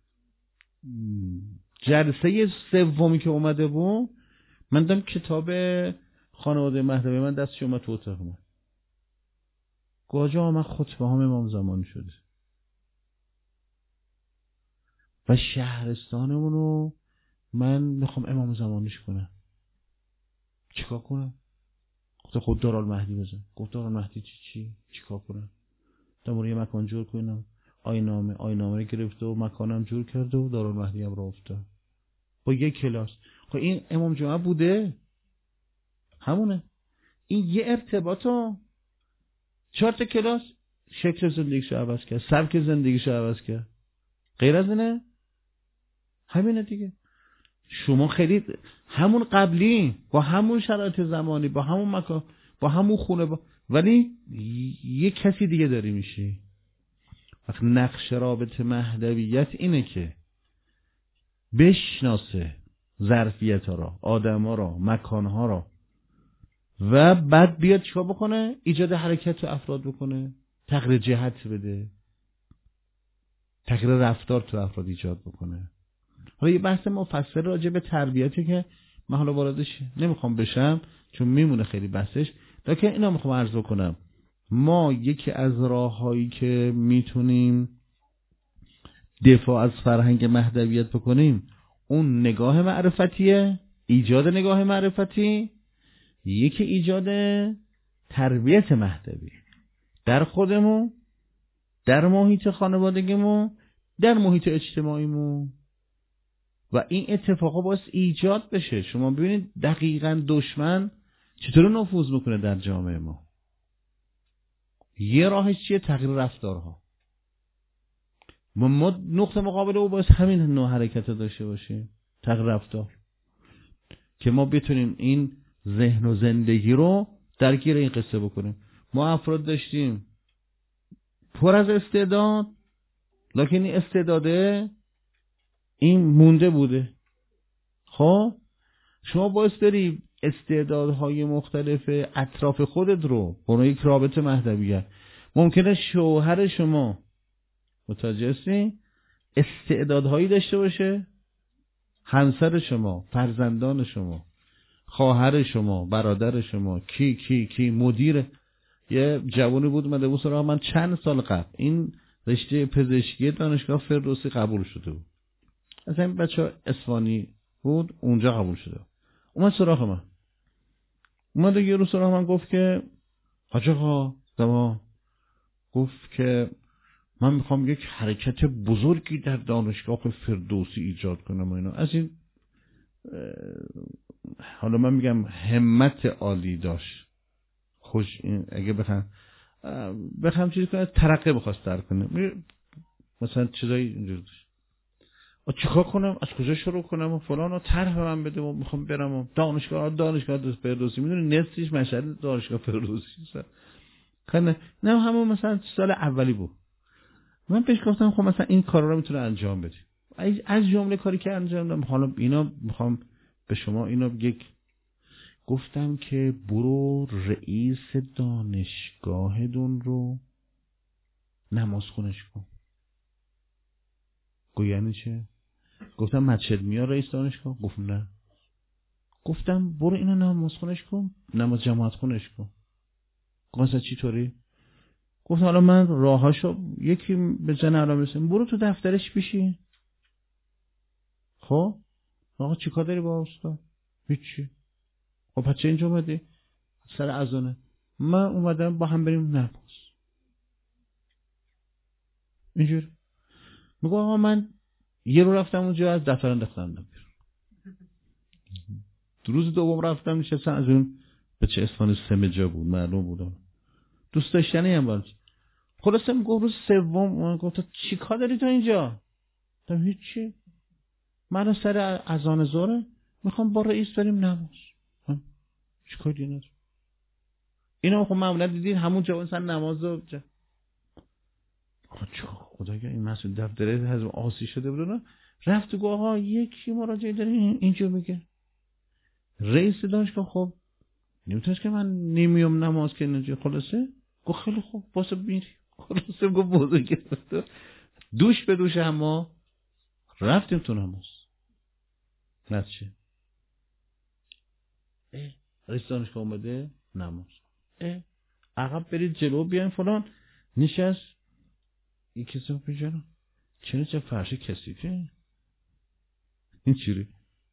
جلسه سومی که اومده بود، من دیدم کتاب خانواده مهدوی من دستش اومد تو اتاق من، گاجا من خطبه هم امام زمانی شده و شهرستانمونو من میخوام امام زمانیش کنم. چیکار کنم؟ گفت خود دارالمهدی بزن. گفت دارالمهدی چی چی چیکار کنم؟ دارم یه مکان جور کنم، آینامه آینامه رو گرفته و مکانم جور کرده و دارالمهدی هم را افتاد با یک کلاس. خب این امام جمعه بوده، همونه. این یه ارتباطو چهار تا کلاس شکل زندگیشو عوض کرد، سبک زندگیشو عوض کرد. غیر از اینه همینه دیگه. شما خیلی همون قبلی با همون شرایط زمانی با همون مکان با همون خونه با... ولی یه کسی دیگه داری میشی. وقت نقش رابط مهدویت اینه که بشناسه ظرفیت ها را، آدم ها را، مکان ها را و بعد بیاد چیکار بکنه؟ ایجاد حرکت تو افراد بکنه، تغییر جهت بده، تغییر رفتار تو افراد ایجاد بکنه. حالا یه بحث مفصل راجع به تربیتی که من حالا واردش نمیخوام بشم چون میمونه خیلی بحثش، لیکن اینا میخوام عرض کنم. ما یکی از راههایی که میتونیم دفاع از فرهنگ مهدویت بکنیم اون نگاه معرفتیه، ایجاد نگاه معرفتی، یکی ایجاد تربیت مهدوی در خودمون، در محیط خانوادگیمون، در محیط اجتماعیمون. و این اتفاقا باعث ایجاد بشه. شما ببینید دقیقاً دشمن چطور نفوذ میکنه در جامعه ما. یه راهش چیه؟ تغییر رفتارها. ما نقطه مقابل او باعث همین نوع حرکت داشته باشیم، تغییر رفتار، که ما بتونیم این ذهن و زندگی رو درگیر این قصه بکنیم. ما افراد داشتیم پر از استعداد، لکن این استعداده این مونده بوده. خب شما باعث داری استعدادهای مختلف اطراف خودت رو با یک رابط مهدویت، ممکنه شوهر شما متوجه هستی استعدادهایی داشته باشه، همسر شما، فرزندان شما، خواهر شما، برادر شما، کی کی کی مدیر. یه جوانی بود اومده بود سراغ من چند سال قبل، این رشته پزشکی دانشگاه فردوسی قبول شده بود، اصلا این بچه اصفهانی بود، اونجا قبول شده. اومد سراغ من، اومد یه روز سراغ من گفت که حاج آقا دما، گفت که من میخوام یک حرکت بزرگی در دانشگاه فردوسی ایجاد کنم و اینا. از این حالا من میگم همت عالی داشت، خوش این اگه بخوام بخوام چیزی کنه ترقه بخواست در کنه، مثلا چیزایی اینجور داشت. چیکار کنم، از کجا شروع کنم و فلان و طرح من بده و میخوام برم و دانشگاه دانشگاه دوست فردوسی، میدونی نصفش مشهد دانشگاه فردوسی است. کنه نه همون مثلا سال اولی بود. من بهش گفتم خب مثلا این کارا رو میتونه انجام بدی. از جمله کاری که انجام دادم، حالا اینا میخوام به شما اینا یک گفتم که برو رئیس دانشگاهتون رو نماز خونش کن. گفت یعنی چه؟ گفتم مسجد میاد رئیس دانشگاه؟ گفت نه. گفتم برو اینو نماز خونش کن، نماز جماعت خونش کن. گفتم چی طوری؟ گفت حالا من راهاشو یکی به جن علام رسیم، برو تو دفترش بشین. خب آقا چی کار داری با استاد؟ هیچی. خب پس چه اینجا اومدی؟ سر اذانه. من اومدم با هم بریم نماز. اینجور میگه آقا من یه رو رفتم اونجا از دفتر انداختم بیرون. روز دوم رفتم نشستم، از اون به چه اسفان سم جا بود معلوم بود دوست داشتنی هم بود. خلاصه میگه روز سوم من گفتم چی کار داری تو اینجا؟ گفتم هیچی، من سر اذان ظهر میخوام با رئیس بریم نماز. چی کار دیگه؟ اینا خب معمولا دیدین همون جا مثلا نماز رو جا. خدا که این مسئول دفتره از آسی شده بود نه، رفت و گفت آقا یکی مراجعه داره اینجا میگه رئیس دانشگاه. خب نمیتونست که من نمیام نماز که اینجا. خلاصه گفت خیلی خوب واسه میری. خلاصه گفت بزرگه دوش به دوش اما رفتیم تو نماز. نه چه رئیس دانشگاه اومده نماز، اه عقب برید جلو بیاین فلان. نشست یکی سو پیجانا چنه چه فرش کثیفه این چیری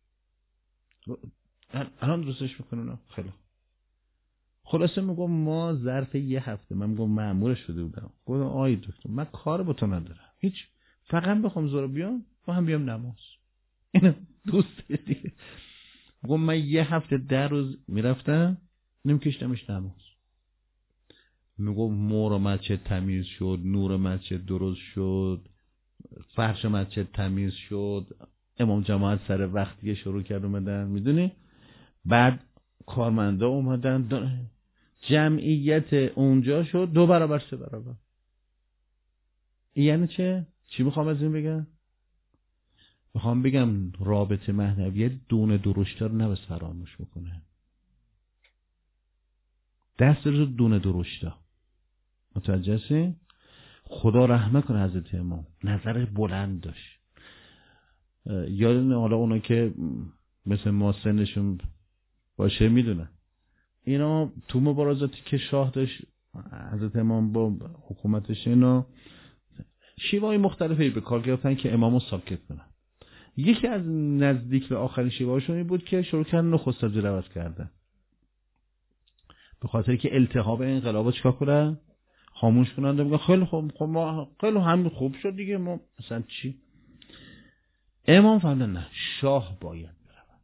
الان درستش میکنم. خیلی خلاصه میگم ما ظرف یه هفته من میگم مأمور شده بودم. گفتم آی دکتر من کار با تو ندارم هیچ، فقط بخوام زورا بیام با هم بیام نماز. اینو دوست دیگه. میگم من یه هفته ده روز میرفتم نمیکشتمش نماز. میگم مور مسجد تمیز شد، نور مسجد درست شد، فرش مسجد تمیز شد، امام جماعت سر وقتی شروع کرد اومدن، میدونی بعد کارمندا اومدن، جمعیت اونجا شد دو برابر سه برابر. یعنی چه؟ چی میخوام از این بگم؟ میخوام بگم رابطه معنوی دونه درشتار نباید فراموش بکنه. دست رو دونه درشتا. متوجه هستی؟ خدا رحمت کنه حضرت امام نظر بلند داشت. یادن حالا اونا که مثل ما سنشون باشه میدونن اینا تو مبارزاتی که شاه داشت حضرت امام با حکومتش اینا شیوه‌های مختلفی به کار گرفتن که امامو ساکت کنن. یکی از نزدیک به آخرین شیوه‌هاشون این بود که شروع کردن نخست وزیر عوض کردن، به خاطر که التهاب انقلابو چیکار کنن؟ خاموش کنن. میگن خیلی خوب خب ما خیلی همین خوب شد دیگه، ما مثلا چی؟ امام فهمیدن نه شاه باید بره.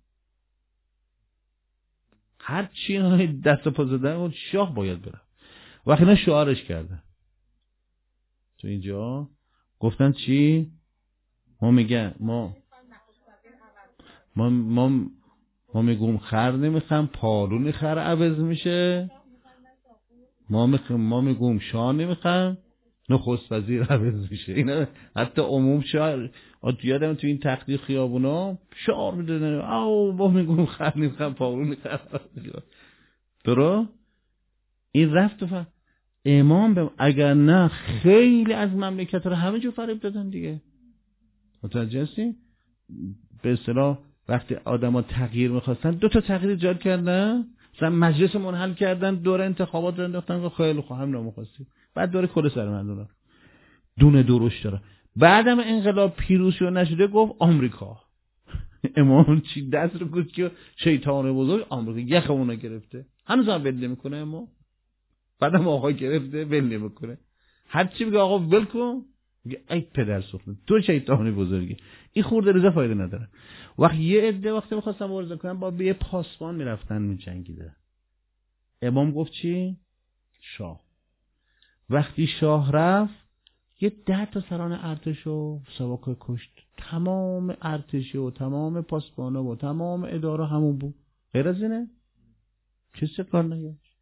هر چی دست پا زدن شاه باید بره. وقتی نه شعارش کردن تو اینجا گفتن چی؟ ما میگن ما ما ما ما میگم خر نمیخوام پالون خر عوض میشه، ما میگم ما میگم شاه نمیخوام نخست وزیر عوض میشه. اینا حتی عموم شعار یادم تو این تقدیر خیابونا شعار میدادن او ما میگم خر نمیخوام پالون خر درو این رفت و امام به اگر نه خیلی از مملکت رو همه جو فریب دادن دیگه. متوجه هستی؟ به اصطلاح وقتی آدما تغییر میخواستن دو تا تغییر ایجاد کردن، مثلا مجلس منحل کردن، دور انتخابات رو انداختن، خیلی خوب هم نمیخواستیم، بعد دور کل سر مردم دونه درشت داره. بعدم انقلاب پیروز شد نشده گفت آمریکا. امام چی دست رو گفت که شیطان بزرگ آمریکا یخمون گرفته، هنوز هم ول نمیکنه. اما بعدم آقا گرفته ول نمیکنه، هر چی بگه آقا ول کن میگه ای پدر سوخته تو شیطان بزرگی. این خورده رضا فایده نداره. وقت یه عده وقتی می‌خواستن مبارزه کنن با به پاسبان میرفتن میجنگیده. امام گفت چی؟ شاه. وقتی شاه رفت یه ده تا سران ارتش و سواک کشت. تمام ارتشی و تمام پاسبانه و تمام اداره همون بود. غیر از اینه چیزی کار نگشت،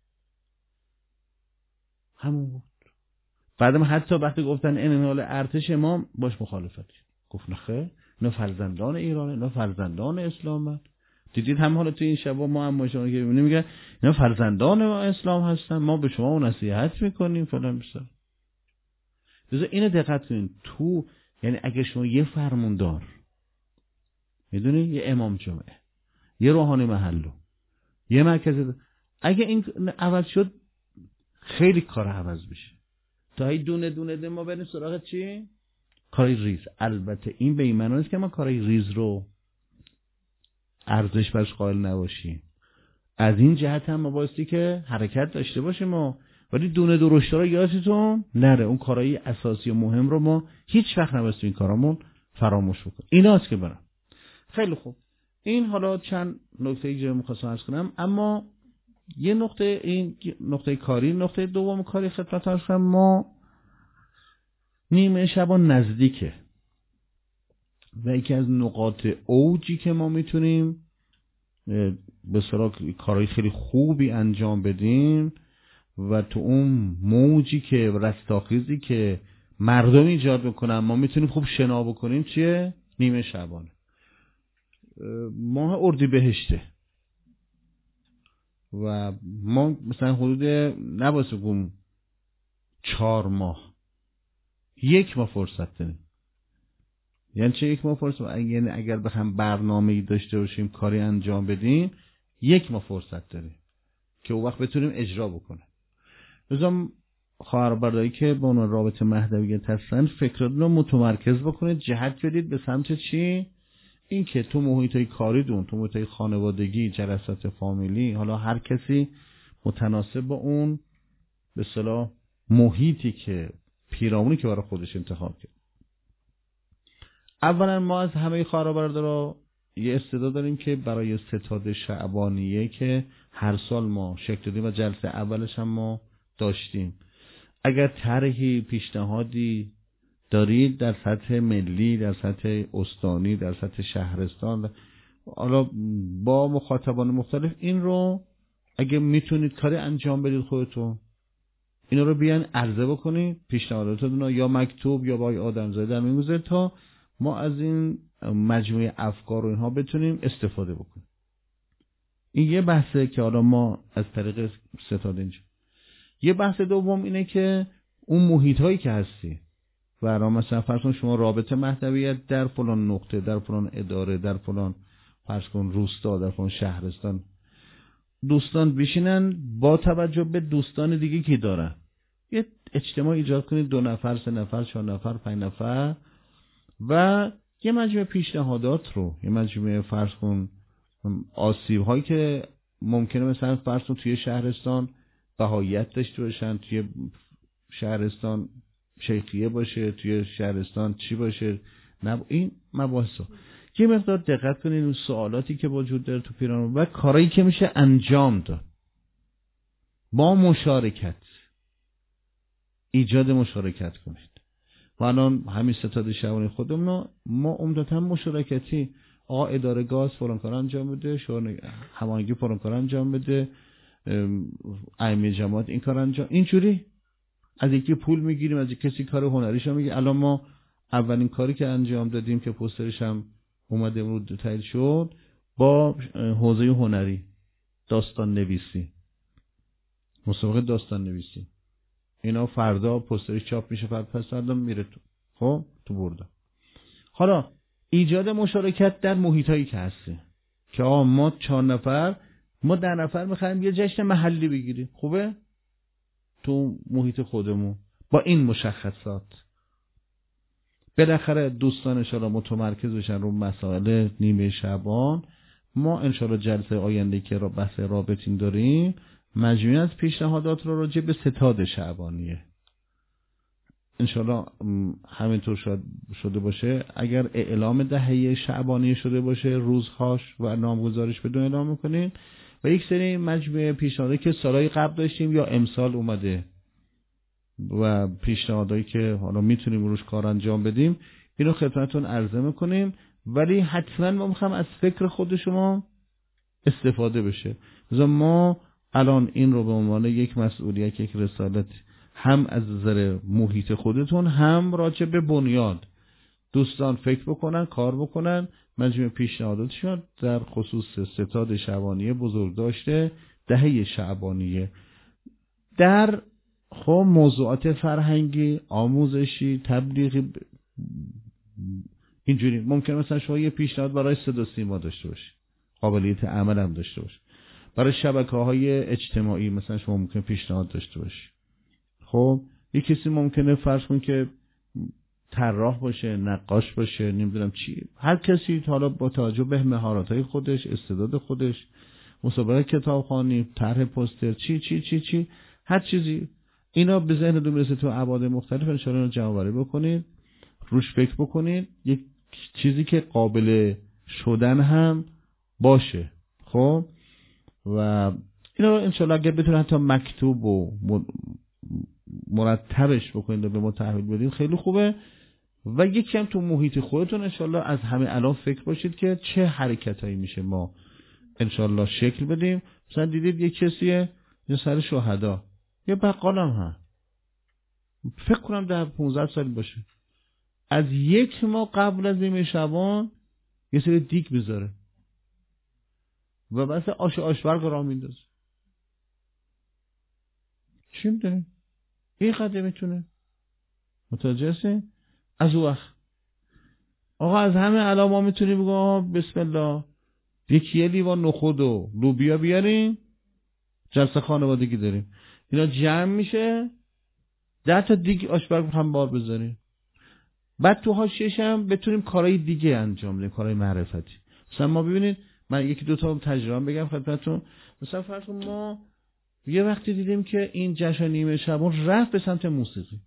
همون بود. بعدم حتی وقتی گفتن این انحلال ارتش ما باش مخالفت گفت نخیر، اینا فرزندان ایرانه، اینا فرزندان اسلامه. دیدید هم حالا تو این شبا ما هم ماشاءالله که میبینیم میگن اینا فرزندان اسلام هستن، ما به شما نصیحت میکنیم فلان بسا. بذار اینو دقت کنین تو، یعنی اگه شما یه فرماندار میدونی، یه امام جمعه، یه روحانی محلو، یه مرکز، اگه این عوض شد خیلی کار عوض بشه. تا هی دونه دونه ده ما بریم سراغ چی؟ کاری ریز. البته این به این معنی نیست که ما کاری ریز رو ارزش برش قائل نباشیم. از این جهت هم ما بایستی که حرکت داشته باشیم ما، ولی دونه درشت رو یادتون نره. اون کارهای اساسی و مهم رو ما هیچ وقت نبایستی این کارامون فراموش بکنیم. ایناست که برم. خیلی خوب. این حالا چند نکته که می‌خواستم عرض کنم، اما یه نقطه، این نقطه کاری، نقطه دوم کاری خدمت عرض کنم، ما نیمه شبان نزدیکه و یکی از نقاط اوجی که ما میتونیم به صورت کارهای خیلی خوبی انجام بدیم و تو اون موجی که رستاخیزی که مردم ایجاد میکنن ما میتونیم خوب شنا بکنیم. چیه؟ نیمه شبانه، ماه اردیبهشته و ما مثلا حدود نباسه گم چهار ماه یک ماه فرصت داریم. یعنی چه یک ماه فرصت؟ یعنی اگر بخوام برنامه‌ای داشته باشیم کاری انجام بدیم یک ماه فرصت داریم که اون وقت بتونیم اجرا بکنیم. لازم خواهر برادری که با اون رابطه مهدویت هستن فکراتون رو متمرکز بکنید، جهت بدید به سمت چی؟ این که تو محیطای کاریتون، تو محیطای خانوادگی، جلسات فامیلی، حالا هر کسی متناسب با اون به اصطلاح محیطی که پیرامونی که برای خودش انتخاب کرد. اولا ما از همه خواهر برادرها یه استعداد داریم که برای ستاد شعبانیه که هر سال ما شکل دادیم و جلسه اولش هم ما داشتیم، اگر طرحی پیشنهادی دارید در سطح ملی، در سطح استانی، در سطح شهرستان، حالا با مخاطبان مختلف، این رو اگه میتونید کاری انجام بدید خودتون، اینا رو بیان عرضه بکنید، پیشنهاداتتون رو یا مکتوب یا با آدمزاده در میگذارید تا ما از این مجموعه افکار و اینها بتونیم استفاده بکنیم. این یه بحثه که حالا ما از طریق ستاد اینجا. یه بحث دوم اینه که اون محیط هایی که هستی و مثلا فرض کن شما رابطه مهدویت در فلان نقطه، در فلان اداره، در فلان فرض کن روستا، در فلان شهرستان، دوستان بشینن با توجه به دوستان دیگه که دارن یه اجتماع ایجاد کنید، دو نفر، سه نفر، چهار نفر، پنج نفر، و یه مجموعه پیشنهادات رو، یه مجموعه فرض کن آسیب هایی که ممکنه مثلا فرض کن توی شهرستان بهاییت داشته باشن، توی شهرستان شیخیه باشه، توی شهرستان چی باشه، نه این مباحث. یه مقدار دقت کنید اون سوالاتی که وجود داره تو پیرامون و کارهایی که میشه انجام داد با مشارکت، ایجاد مشارکت کنید. و الان همین ستاد شبانه خودمون ما عمدتاً مشارکتی، آقا اداره گاز فلان کار انجام بده، شورای هماهنگی فلان کار انجام بده، ائمه جماعت این کار انجام، اینجوری از یکی پول میگیریم، از یک کسی کار هنریشو میگه. الان ما اولین کاری که انجام دادیم که پوسترش هم اومده بود تایید شد، با حوزه هنری داستان نویسی، مسابقه داستان نویسی، اینا فردا پوسترش چاپ میشه، فردا پس فردا میره تو خب تو بردا. حالا ایجاد مشارکت در محیطایی که هسته که آقا ما چهار نفر، ما ده نفر میخوایم یه جشن محلی بگیریم، خوبه تو محیط خودمون با این مشخصات. بالاخره دوستان انشاءالله متمرکز بشن رو مسائل نیمه شعبان. ما انشاءالله جلسه آینده که را بحث رابطین داریم، مجموعه از پیشنهادات رو راجع به ستاد شعبانیه انشاءالله همینطور شد شده باشه. اگر اعلام دهه شعبانیه شده باشه، روزهاش و نامگذارش بدون اعلام میکنین، و یک سری مجموعه پیشنهاداتی که سالهای قبل داشتیم یا امسال اومده و پیشنهادایی که حالا میتونیم روش کار انجام بدیم اینو خدمتتون عرضه میکنیم، ولی حتما ما میخوام از فکر خود شما استفاده بشه. مثلا ما الان این رو به عنوان یک مسئولیت، یک رسالت، هم از نظر محیط خودتون هم راجع به بنیاد دوستان فکر بکنن، کار بکنن. مجموع پیشنهاداتشون در خصوص ستاد شعبانیه بزرگ داشته دهه شعبانیه در خب موضوعات فرهنگی، آموزشی، تبلیغی، اینجوری ممکن مثلا شما یه پیشنهاد برای صدا و سیما داشته باشی، قابلیت عمل هم داشته باشی. برای شبکه‌های اجتماعی مثلا شما ممکن پیشنهاد داشته باشی. خب یه کسی ممکنه فرض کن که طراح باشه، نقاش باشه، نمیدونم چی، هر کسی حالا با توجه به مهارت‌های خودش، استعداد خودش، مسابقه کتابخوانی، طرح پوستر، چی چی چی چی هر چیزی، اینا به ذهنتون میرسه تو ابعاد مختلف ان شاء الله جمع‌آوری بکنید، روش فکر بکنید، یک چیزی که قابل شدن هم باشه. خب و اینا ان شاء الله اگه بتونید حتی مکتوب و مرتبش بکنید و به ما تحویل بدید خیلی خوبه. و یکی هم تو محیط خودتون ان شاء الله از همه الان فکر باشید که چه حرکتایی میشه ما ان شاء الله شکل بدیم. مثلا دیدید یک کسیه یه سر شهدا، یه بقالم هم فکر کنم در پانزده سال باشه، از یک ماه قبل از نیمه شعبان یه سری دیگ بذاره و بس آش آشبرگ را میندازه. چی میدونیم این قدر میتونه متوجه هستی؟ از او وقت آقا از همه الان ما میتونیم بگم بسم الله یکی یه لیوان نخود و لوبیا بیاریم، جلسه خانوادگی داریم، اینا جمع میشه، ده تا دیگ آشبرگ هم بار بذاریم، بعد تو حاشیه‌اش هم بتونیم کارهای دیگه انجام بدیم، کارهای معرفتی. مثلا ما ببینید من یکی دو تا تجربه بگم خدمتتون. مثلا فرض کن ما یه وقتی دیدیم که این جشن نیمه شعبان رفت به سمت موسیقی،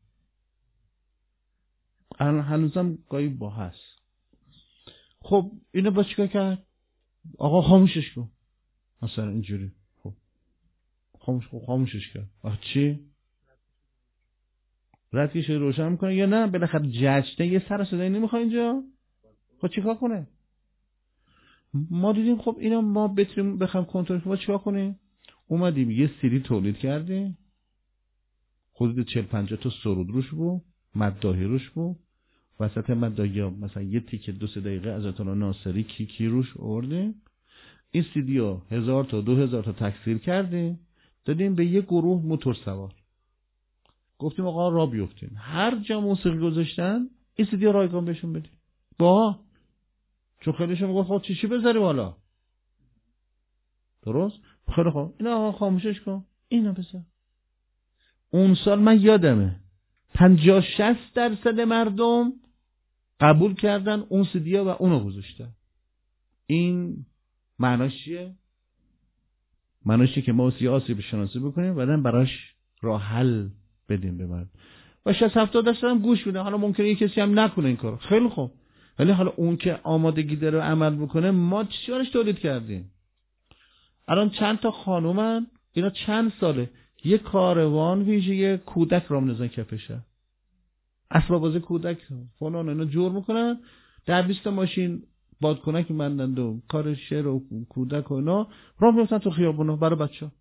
الان هنوزم گاهی با هست. خب اینو با چیکار کرد؟ آقا خاموشش کن مثلا اینجوری. خب خاموش خاموشش کرد. آخه چی؟ ردکش روشن میکنه یا نه بالاخره جشنه یه سر صدایی نمیخواد اینجا؟ خب چیکار کنه؟ ما دیدیم خب اینا ما بتونیم بخوام کنترل کنیم، چیکار کنیم؟ اومدیم یه سری تولید کردیم، حدود چهل پنجاه تا سرود روش بود، مداحی روش بود، وسط مداحی مثلا یه تیکه دو سه دقیقه از آیت الله ناصری کی کی روش آوردیم. این سیدیو هزار تا دو هزار تا تکثیر کردیم، دادیم به یه گروه موتور سوار، گفتیم آقا را بیفتین، هر جا موسیقی گذاشتن این سیدیو رایگان بهشون بدیم. با چون خیلیشون گفت خب چی چی بذاریم حالا، درست؟ خیلی خوب اینا آقا خاموشش کن، اینا بذار. اون سال من یادمه پنجاه شصت درصد مردم قبول کردن اون سیدیا و اونو گذاشتن. این معناش چیه؟ معناش چیه که ما سیاسی بشناسی بکنیم بعدن براش راه حل بدیم به مرد و شصت هفتاد درصد هم گوش میدن. حالا ممکنه یک کسی هم نکنه این کارو، خیلی خوب، ولی حالا اون که آمادگی داره عمل بکنه ما چیارش تولید کردیم. الان چند تا خانومن اینا چند ساله یه کاروان ویژه کودک راه میندازن کفشه، اسباب بازی کودک فلان اینا جور میکنن، ده بیست ماشین بادکنک میبندن و کار شعر و کودک و اینا راه میفتن تو خیابونا برای بچه‌ها.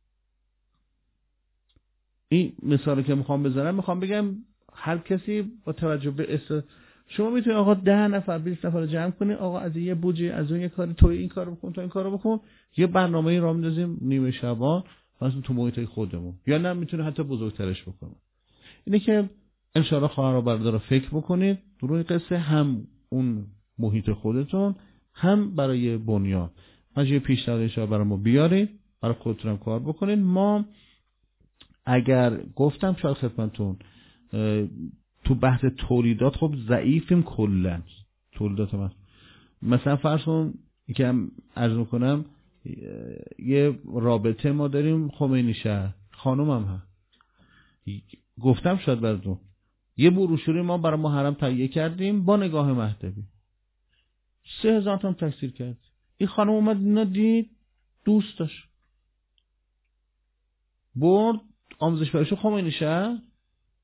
این مثالی که میخوام بزنم میخوام بگم هر کسی با توجه به اس شما میتونید آقا ده نفر بیست نفر رو جمع کنید، آقا از یه بودجه از اون یه کاری تو این کارو بکن تو این کارو بکن، یه برنامه‌ای راه میندازیم نیمه شبان واسه تو محیط خودمون، یا نه میتونه حتی بزرگترش بکنه. اینه که ان شاء الله خواهر و برادر فکر بکنید روی قصه، هم اون محیط خودتون هم برای بنیاد. مجید پیشنهاد ان شاء الله برای ما بیارید، برای خودتون هم کار بکنید. ما اگر گفتم شاید خدمتتون تو بحث تولیدات خب ضعیفیم کلا تولیدات ما. مثلا فرض کن که عرض میکنم یه رابطه ما داریم خمینی شهر، خانومم هم گفتم شاید براتون یه بروشوری ما برای محرم تهیه کردیم با نگاه مهدوی، سه هزار تا تکثیر کرد. این خانم اومد اینا دید دوست داشت، برد آموزش پرورش خمینی شهر،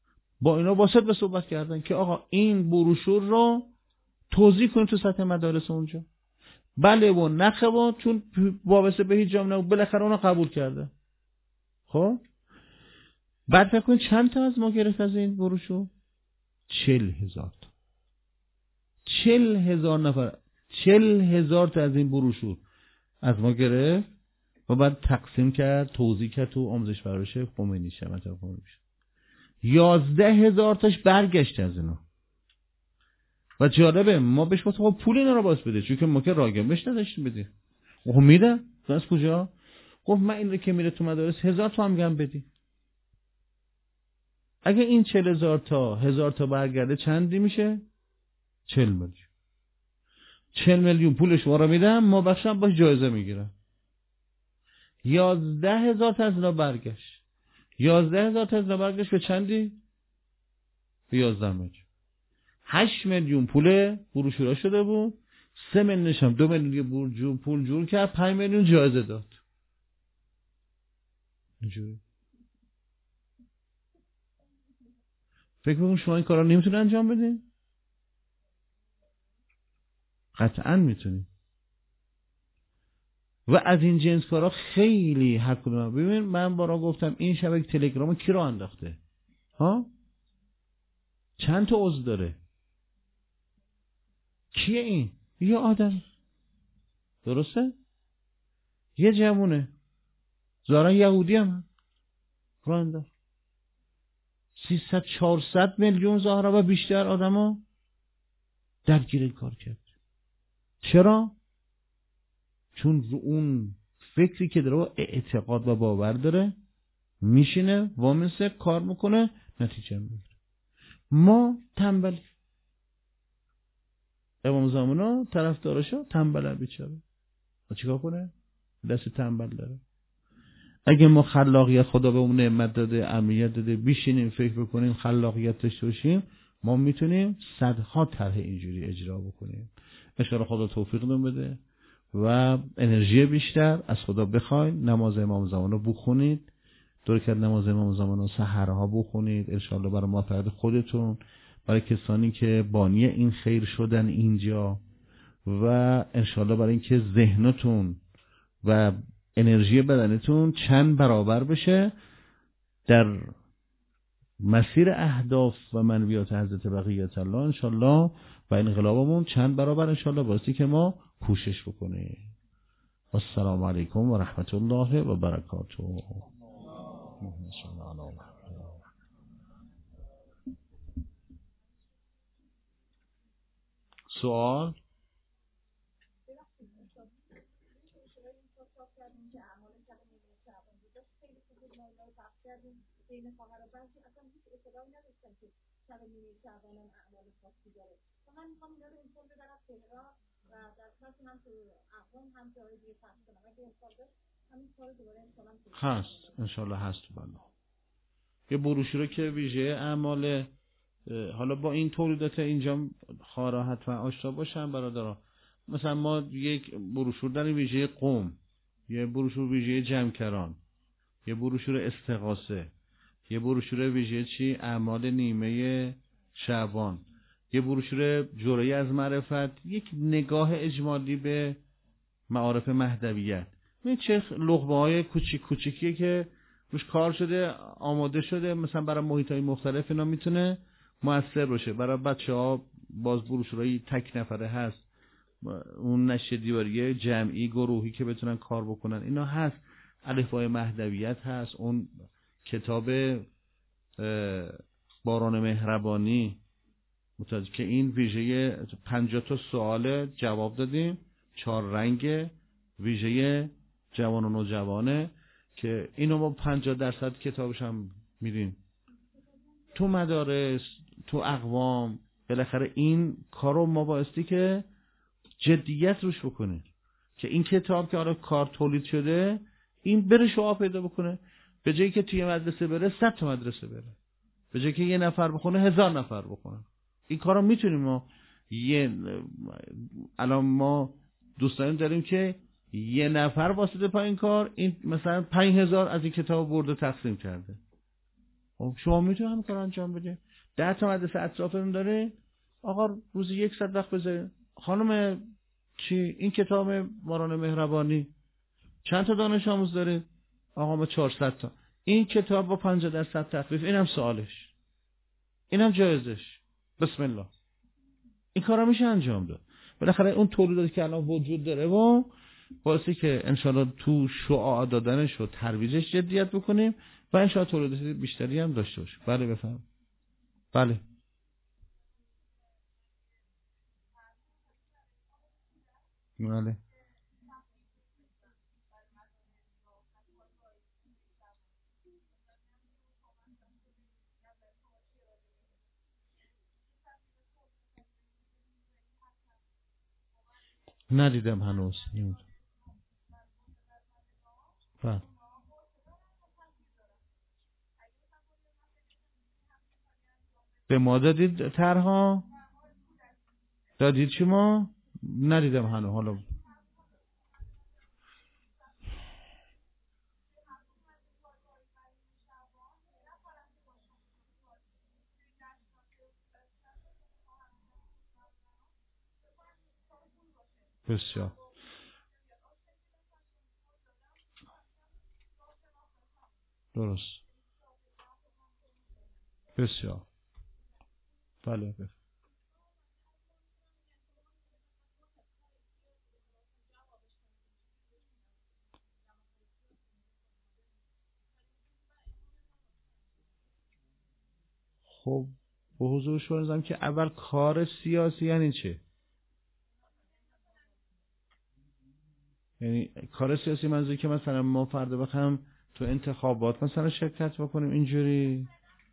با اینا واسط به صحبت کردن که آقا این بروشور رو توضیح کنید تو سطح مدارس اونجا. بله و نخه و چون وابسته به هیچ جام نبود بالاخره اونو قبول کرده. خب بعد فکر کنید چند تا از ما گرفت از این بروشور؟ چل هزار تا. چل هزار نفر چل هزار تا از این بروشور از ما گرفت و بعد تقسیم کرد، توضیح کرد تو آموزش پرورش خمینی شمت خمینی. یازده هزار تاش برگشت از اینا. و جالبه ما بهش گفتم خب پول اینا رو باز بده، چون که ما که راگمش نداشتیم بدی. خب میده؟ از کجا؟ گفت من این رو که میره تو مدارس هزار تا هم میگم بدی. اگه این چل هزار تا هزار تا برگرده چندی میشه؟ چل میلیون. چل میلیون پولش وارا میدم، ما بخشم باش جایزه میگیرم. یازده هزار تا از اینا برگشت. یازده هزار تا از اینا برگشت به چندی؟ به یازده میلیون. هشت میلیون پول بروشورا شده بود. سه میلیونش هم دو میلیون پول جور کرد، پنج میلیون جایزه داد. اینجوری. فکر می‌کنم شما این کارا نمیتونید انجام بدین؟ قطعاً میتونید. و از این جنس کارا خیلی هر کدوم. ببین من بارا گفتم این شبکه تلگرام کی رو انداخته؟ ها؟ چند تا عضو داره؟ کیه این؟ یه آدم. درسته؟ یه جوونه. ظاهرا یهودی هم رو انداخت. سیصد چهارصد میلیون ظاهرا و بیشتر آدما درگیر این کار کرد. چرا؟ چون رو اون فکری که داره اعتقاد و باور داره میشینه وامسه کار میکنه نتیجه میگیره. ما تنبل امام زمانا طرفدارشو تنبل بیچاره. و چیکار کنه؟ دست تنبل داره. اگه ما خلاقیت خدا به اون نعمت داده، امنیت داده، بشینیم فکر بکنیم خلاقیت داشته باشیم، ما میتونیم صدها طرح اینجوری اجرا بکنیم. ان شاء الله خدا توفیق بده و انرژی بیشتر از خدا بخواید. نماز امام زمان رو بخونید، دور کرد نماز امام زمان رو سحرها بخونید ان شاء الله برای موفقیت خودتون، برای کسانی که بانی این خیر شدن اینجا و ان شاء الله برای اینکه ذهنتون و انرژی بدنتون چند برابر بشه در مسیر اهداف و منویات حضرت بقیت الله ان شاء الله و انقلابمون چند برابر ان شاء الله واسه که ما کوشش بکنیم. السلام علیکم و رحمت الله و برکاته. سوال؟ بین خواهر و برزی اصلا هیچ اطلاعی نداشتن که شب نیمه شعبان هم اعمال خاصی داره. من میخوام اینا رو امسال ببرم تهران و در خصوص هم تو اقوام هم جای دیگه پخش کنم. اگه امسال داشت همین کار رو دوباره امسال هم هست انشالله هست. بله یه بروشوره که ویژه اعمال، حالا با این تولیدات اینجا خواهرها حتما آشنا باشن برادران. مثلا ما یک بروشور داریم ویژه قم، یه بروشور ویژه جمکران، یه بروشور استغاثه، یه بروشور ویژه چی اعمال نیمه شعبان، یه بروشور جرعه از معرفت، یک نگاه اجمالی به معارف مهدویت. این چه لقمه های کوچیک کوچیکیه که روش کار شده آماده شده مثلا برای محیط های مختلف اینا میتونه مؤثر باشه. برای بچه ها باز بروشورهای تک نفره هست، اون نشر دیواری جمعی گروهی که بتونن کار بکنن اینا هست. الفبای مهدویت هست، اون کتاب باران مهربانی متوجه که این ویژه پنجاه تا سوال جواب دادیم، چهار رنگ ویژه جوان و نوجوانه که اینو ما پنجاه درصد کتابش هم میدیم تو مدارس تو اقوام. بالاخره این کارو ما بایستی که جدیت روش بکنه که این کتاب که آره کار تولید شده این بره شعار پیدا بکنه. به جایی که توی مدرسه بره صد تا مدرسه بره، به جایی که یه نفر بخونه هزار نفر بخونه. این کارا میتونیم ما یه الان ما دوستانیم داریم که یه نفر واسطه پا این کار این مثلا پنج هزار از این کتاب برده تقسیم کرده. خب شما میتونید هم کار انجام بده. ده تا مدرسه اطرافمون داره، آقا روزی یک ساعت وقت بذارین. خانم چی این کتاب ماران مهربانی چند تا دانش آموز داره؟ آقا ما چهارصد تا. این کتاب با پنجاه درصد تخفیف، اینم سوالش، اینم جایزش. بسم الله. این کارا میشه انجام داد. بالاخره اون تولیداتی که الان وجود داره و واسه که انشالله تو شعاع دادنش و ترویجش جدیت بکنیم و انشالله تولیدات بیشتری هم داشته باشیم. بله بفهم. بله. بله. ندیدم هنوز. بله. به ما دادید طرح‌ها؟ دادید شما؟ ندیدم هنوز. حالا بسیار درست. بسیار بله بله. خب به حضور شما نظرم که اول کار سیاسی یعنی چه؟ یعنی کار سیاسی منظوری که مثلا ما فردا بخوام تو انتخابات مثلا شرکت بکنیم اینجوری؟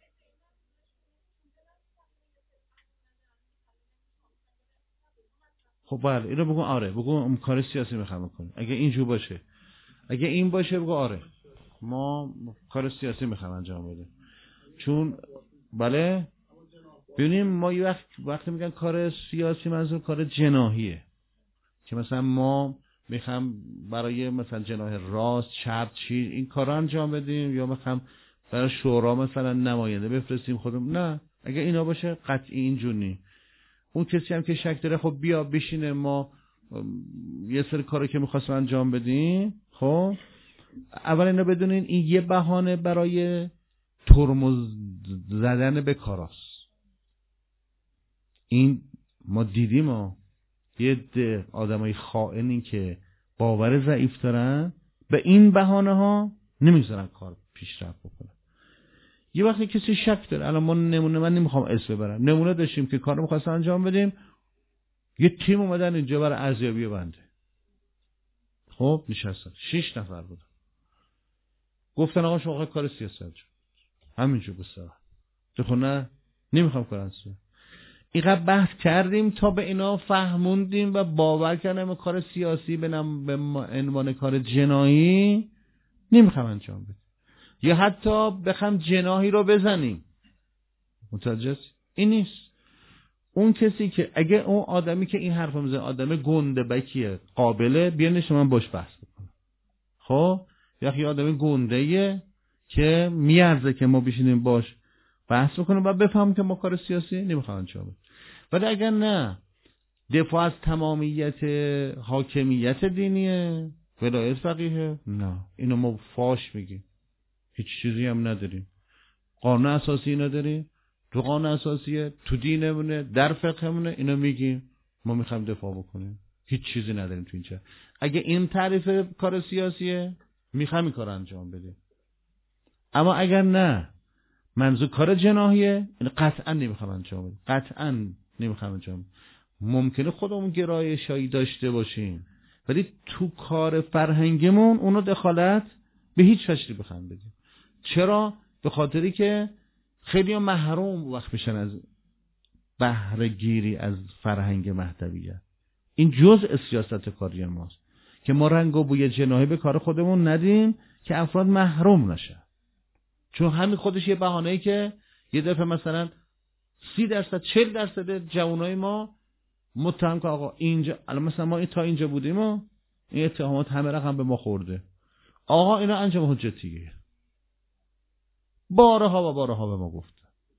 خب بله اینو بگو آره، بگو کار سیاسی میخوام بکنیم. اگه اینجور باشه، اگه این باشه بگو آره ما کار سیاسی میخوام انجام بدیم. چون بله ببینیم ما یه وقت وقتی میگن کار سیاسی منظور کار جناحیه که مثلا ما میخوام برای مثلا جناح راست چپ چی این کارا انجام بدیم یا میخوام برای شورا مثلا نماینده بفرستیم خودمون. نه اگه اینا باشه قطعی اینجور نی. اون کسی هم که شک داره خب بیا بشینه ما یه سری کارو که میخواستیم انجام بدیم. خب اول اینا بدونین این یه بهانه برای ترمز زدن به کاراست. این ما دیدیم ها یه ده آدمای خائنی که باور ضعیف دارن به این بهانه ها نمیذارن کار پیشرفت بکنه. یه وقتی کسی شک داره، الان ما نمونه، من نمیخوام اسم ببرم، نمونه داشتیم که کارو می‌خواستن انجام بدیم، یه تیم اومدن اینجا برای ارزیابی بنده. خب نشستن شش نفر بودن، گفتن آقا شما کار سیاسی انجام همینجور بسا تو نه نمیخوام کار انجام. اینقدر بحث کردیم تا به اینا فهموندیم و باور کردیم کار سیاسی به عنوان کار جنایی نمیخوام انجام بدیم یا حتی بخوام جناحی رو بزنیم. متوجه این نیست. اون کسی که اگه اون آدمی که این حرفو میزنه آدم گنده بکیه قابله بیانش من باش بحث بکنم. خب یا یه آدم گنده‌ایه که میارزه که ما بشینیم باش بحث بکنیم و بفهمیم که ما کار سیاسی نمیخوام انجام بدیم. ولی اگر نه دفاع از تمامیت حاکمیت دینیه ولایت فقیه، نه اینو ما فاش میگیم. هیچ چیزی هم نداریم، قانون اساسی نداریم، تو قانون اساسیه تو دینمونه در فقهمونه اینو میگیم ما میخوایم دفاع بکنیم. هیچ چیزی نداریم تو اینجا. اگه این تعریف کار سیاسیه میخوایم این کار انجام بدیم. اما اگر نه منظور کار جناحیه این قطعا نمیخوایم انجام بدیم، قطعا نمیخوایم انجام بدیم. ممکنه خودمون گرایشایی داشته باشیم ولی تو کار فرهنگمون اونو دخالت به هیچ وجهی بخوام بدیم. چرا؟ به خاطری که خیلی محروم وقت میشن از بهره گیری از فرهنگ مهدویت. این جزء سیاست کاری ماست که ما رنگ و بوی جناحی به کار خودمون ندیم که افراد محروم نشن. چون همین خودش یه بهانه‌ای که یه دفعه مثلا سی درصد چهل درصد جوانای ما متهم که آقا اینجا الان مثلا ما این تا اینجا بودیم و این اتهامات همه رقم به ما خورده، آقا اینا انجام حجتیه. بارها و بارها به ما گفتن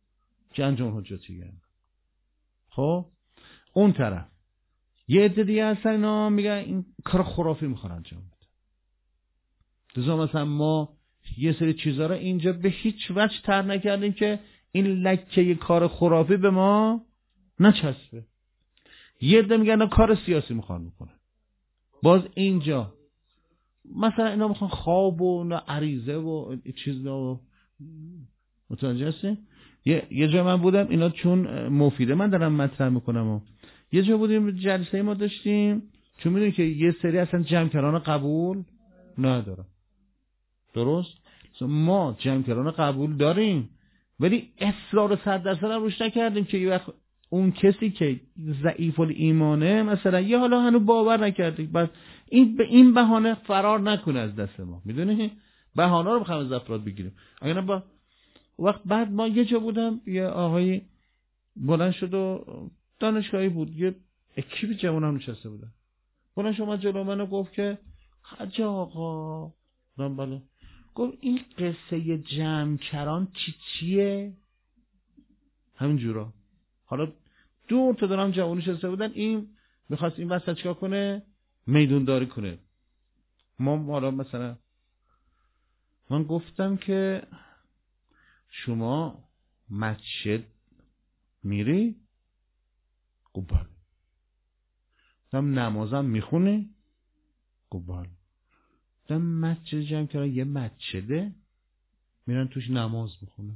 که انجام حجتی گردن. خب اون طرف یه عده دیگه هستن اینا میگن این کار خرافی میخوان انجام بده. لذا مثلا ما یه سری چیزا رو اینجا به هیچ وجه تر نکردیم که این لکه یه کار خرافی به ما نچسبه. یه عده میگن کار سیاسی میخوان بکنن. باز اینجا مثلا اینا میخوان خواب و نه عریضه و چیزا متوجه هستی؟ یه یه جا من بودم اینا چون مفیده من دارم مطرح میکنم و یه جا بودیم جلسه ما داشتیم چون میدونی که یه سری اصلا جمع‌کران قبول ندارن. درست؟ ما جمع‌کران قبول داریم ولی اصرار صد درصد هم روش نکردیم که یه وقت اون کسی که ضعیف الایمانه مثلا یه حالا هنوز باور نکردیم بس این به این بهانه فرار نکنه از دست ما. میدونی بهانه رو بخوام از افراد بگیریم. اگر با وقت بعد ما یه جا بودم یه آقایی بلند شد و دانشگاهی بود یه اکیپ جوان هم نشسته بودن بلند شد اومد جلو من و گفت که حاج آقا دم بله گفت این قصه جمع‌کران چی چیه همین جورا. حالا دور تا دارم جوان نشسته بودن این میخواست این وسط چیکار کنه میدون داری کنه. ما حالا مثلا من گفتم که شما مسجد میری؟ گفت بله. گفتم نمازم میخونی؟ گفت بله. گفتم مسجد جمع کردن یه مسجده میرن توش نماز میخونن.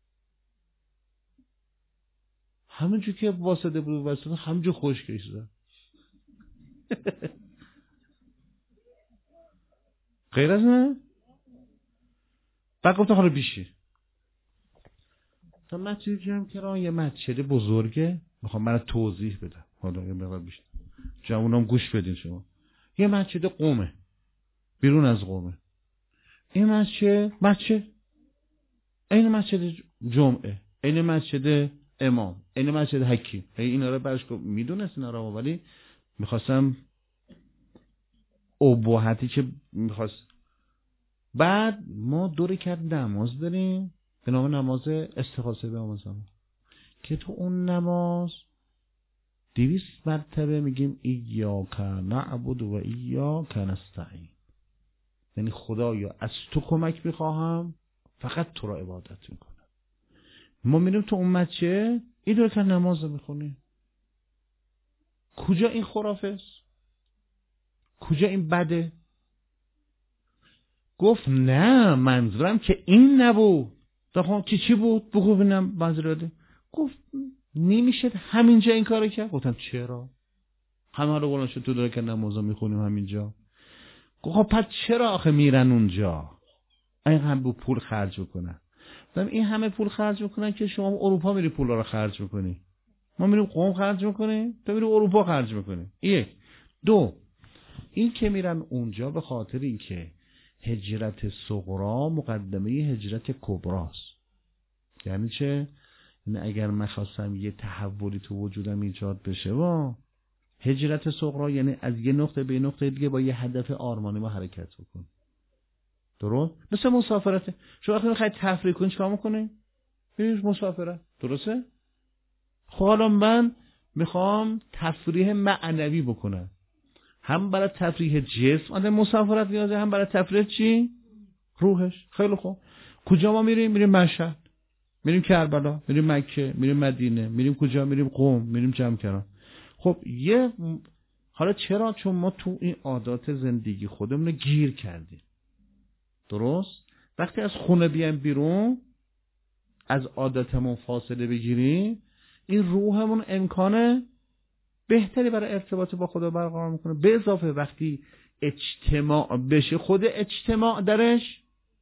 همونجور که واسطه بود واسطه همونجور خوش کشیدن. غیر از نه؟ بعد گفتم حالا بیشی تا مسجد جمع کردن یه مسجد بزرگه میخوام من توضیح بدم حالا یه مقدار بیشتر جوانام گوش بدین شما. یه مسجد قومه بیرون از قومه این مسجد مسجد این مسجد جمعه این مسجد امام این مسجد حکیم اینا رو برش میدونست اینا رو ولی میخواستم ابهاتی که میخواست. بعد ما دو رکعت نماز داریم به نام نماز استخاصه به آمازان که تو اون نماز دویست مرتبه میگیم ایاک نعبد و ایاک نستعین، یعنی خدایا از تو کمک میخواهم فقط تو را عبادت میکنم. ما میریم تو اون مسجد این دو رکعت نماز رو میخونیم. کجا این خرافه است؟ کجا این بده؟ گفت نه منظورم که این نبود. داخل چی چی بود؟ بگو ببینم منظوراته. گفت نمیشه همینجا این کارو کرد. گفتم چرا؟ همه رو بلند شد تو داره که نمازا میخونیم همینجا. گفت خب پس چرا آخه میرن اونجا؟ این هم بود پول خرج بکنن. گفتم این همه پول خرج میکنن که شما اروپا میری پولا رو خرج میکنی. ما میریم قم خرج میکنیم، تو میری اروپا خرج میکنی. یک. دو. این که میرن اونجا به خاطر این که هجرت صغرا مقدمه هجرت کبراست. یعنی چه؟ یعنی اگر من خواستم یه تحولی تو وجودم ایجاد بشه و هجرت صغرا یعنی از یه نقطه به نقطه دیگه با یه هدف آرمانی ما حرکت بکن. درست؟ مثل مسافرته. شما وقتی میخواید تفریح کنید چیکار میکنید؟ برید مسافرت. درسته؟ خب حالا من میخوام تفریح معنوی بکنم. هم برای تفریح جسم آدم مسافرت نیازه، هم برای تفریح چی؟ روحش. خیلی خوب. کجا ما میریم؟ میریم مشهد، میریم کربلا، میریم مکه، میریم مدینه، میریم کجا؟ میریم قم، میریم جمع‌کران. خب یه حالا چرا؟ چون ما تو این عادات زندگی خودمون گیر کردیم. درست؟ وقتی از خونه بیایم بیرون از عادتمون فاصله بگیریم این روحمون امکانه بهتری برای ارتباط با خدا برقرار میکنه. به اضافه وقتی اجتماع بشه خود اجتماع درش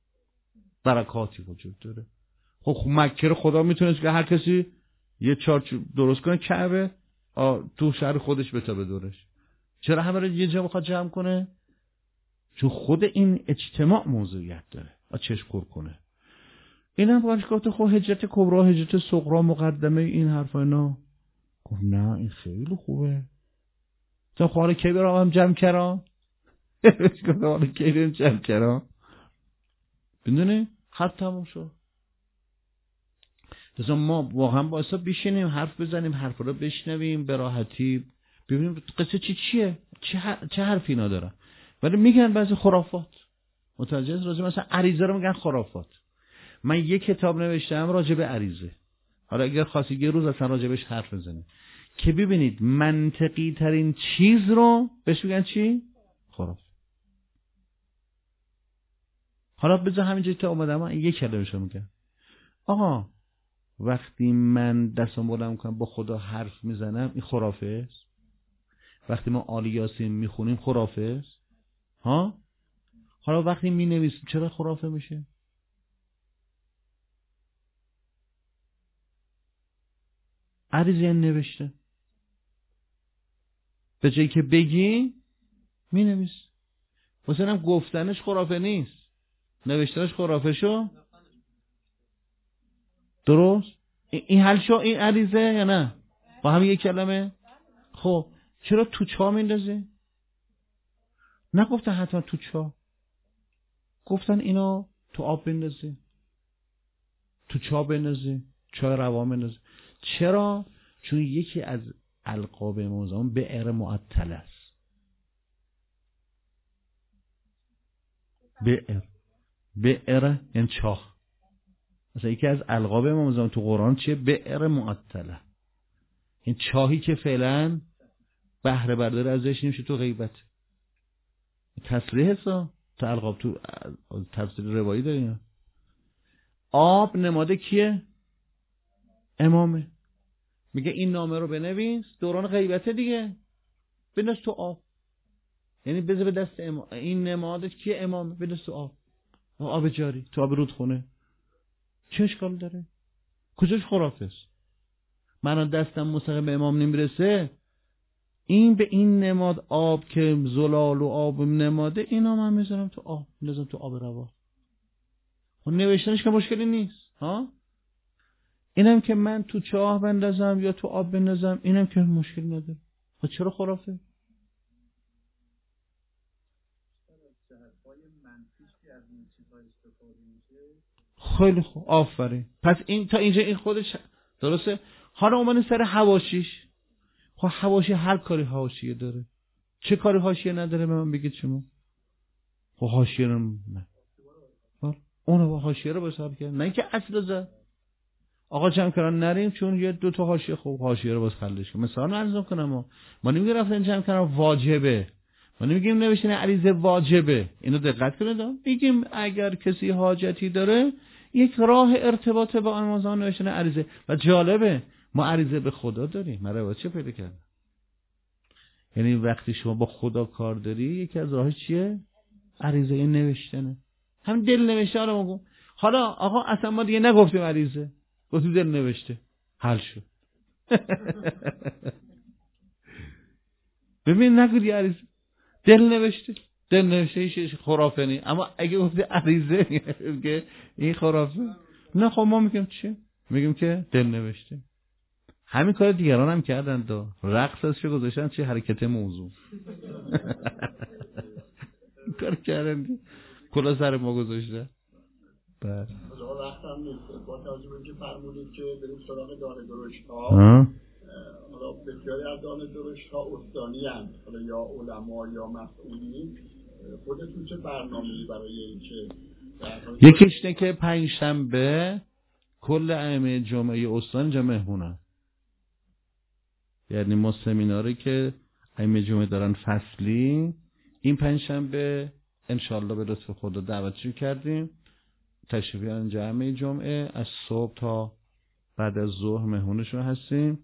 برکاتی وجود داره. خب مکه رو خدا میتونه که هر کسی یه چارچوب درست کنه کعبه تو شهر خودش بتابه دورش. چرا همه رو یه جا بخواد جمع کنه؟ چون خود این اجتماع موضوعیت داره آ چشم کور کنه. این هم باید گفته خب هجرت کبرا هجرت صغرا مقدمه این حرفا اینا. گفت نه این خیلی خوبه. تا خواره کی برام هم جمع کرام گفت خواره کی برام جمع کرام بدونه خط تموم شد. لذا ما واقعا بایستا بشینیم حرف بزنیم، حرف رو بشنویم به راحتی، ببینیم قصه چی چیه، چه, ح... چه حرفی اینا دارن. ولی میگن بعضی خرافات، متوجه راجع مثلا عریضه رو میگن خرافات. من یک کتاب نوشتم راجع به عریضه، حالا اگر خواستی یه روز اصلا راجع بهش حرف بزنیم که ببینید منطقی ترین چیز رو بهش میگن چی؟ خرافه. حالا بذار همینجا تا اومدم من یک کلمه‌شو میگم. آقا وقتی من دستم بلند میکنم با خدا حرف میزنم این خرافه است؟ وقتی ما آل یاسین میخونیم خرافه است؟ ها؟ حالا وقتی مینویسیم چرا خرافه میشه؟ عریضه نوشته، به جایی که بگی مینویس. مثلا گفتنش خرافه نیست، نوشتنش خرافه شو. درست؟ این حل شو این عریضه یا نه؟ با هم یک کلمه؟ خب چرا تو چا میندازی؟ نگفتن حتما تو چا، گفتن اینا تو آب بندازی، تو چا بندازی، چای روان بندازی. چرا؟ چون یکی از القاب امام بئر معطل است. بئر بئر یعنی چاه. مثلا یکی از القاب امام زمان تو قرآن چیه؟ بئر معطله. این چاهی که فعلا بهره برداره ازش نمیشه تو غیبت. تصریح حسا تو القاب تو تفسیر روایی داریم. آب نماده کیه؟ امامه. میگه این نامه رو بنویس، دوران غیبته دیگه، بنداز تو آب. یعنی بذار به دست امام. این نماده کیه؟ امامه، بنداز تو آب. آب جاری، تو آب رودخونه. چه اشکال داره؟ کجاش خرافه است؟ من دستم مستقیم به امام نمیرسه، این به این نماد آب که زلال و آب نماده، اینا من میذارم تو آب، میذارم تو آب روا. و نوشتنش که مشکلی نیست ها. اینم که من تو چاه بندازم یا تو آب بندازم، اینم که مشکلی نداره. خب چرا خرافه؟ خیلی خوب، آفرین. پس این تا اینجا این خودش درسته. حالا اومدن سر حواشیش. خب حواشی هر کاری حواشیه داره. چه کاری حاشیه نداره به من بگید شما؟ خب حاشیه رو نه. اون با حاشیه رو حساب کرد، نه اینکه اصل زد. آقا جمع کردن نریم چون یه دو تا حاشیه خوب حاشیه رو باز خلش کنم. مثلا عرض کنم ما ما نمیگیم رفتن جمع کردن واجبه. ما نمیگیم نوشتن عریضه واجبه. اینو دقت کنید. میگیم اگر کسی حاجتی داره یک راه ارتباط با آمازون نوشتن عریضه. و جالبه ما عریضه به خدا داریم. من رو چه پیدا کردم؟ یعنی وقتی شما با خدا کار داری یکی از راهش چیه؟ عریضه نوشتنه. هم دل نوشته رو میگم. حالا آقا اصلا ما دیگه نگفتیم عریضه، گفتیم دل نوشته، حل شد. ببین نگویی عریضه، دل نوشته. دل نوشته ایش خرافه نی. اما اگه گفتی عریضه که این خرافه، نه خب ما میگیم چیه؟ میگیم که دل نوشته. همین کار دیگران هم کردن دا رقص ازشو گذاشتن چه حرکت موضوع. کار کردن کلا سر ما گذاشتن. بله حالا وقت هم نیست. با توجه به اینکه فرمودید که بریم سراغ دانه درشت ها، حالا بسیاری از دانه درشت ها استانی هستند، حالا یا علما یا مسئولین، خودتون چه برنامه‌ای برای اینکه یکیش نه که پنجشنبه کل ائمه جمعه استان جا مهمونن. یعنی ما سمیناری که ائمه جمعه دارن فصلی، این پنجشنبه انشالله به لطف خدا دعوتشون کردیم تشریف بیارن جمعه جمعه، از صبح تا بعد از ظهر مهمونشون هستیم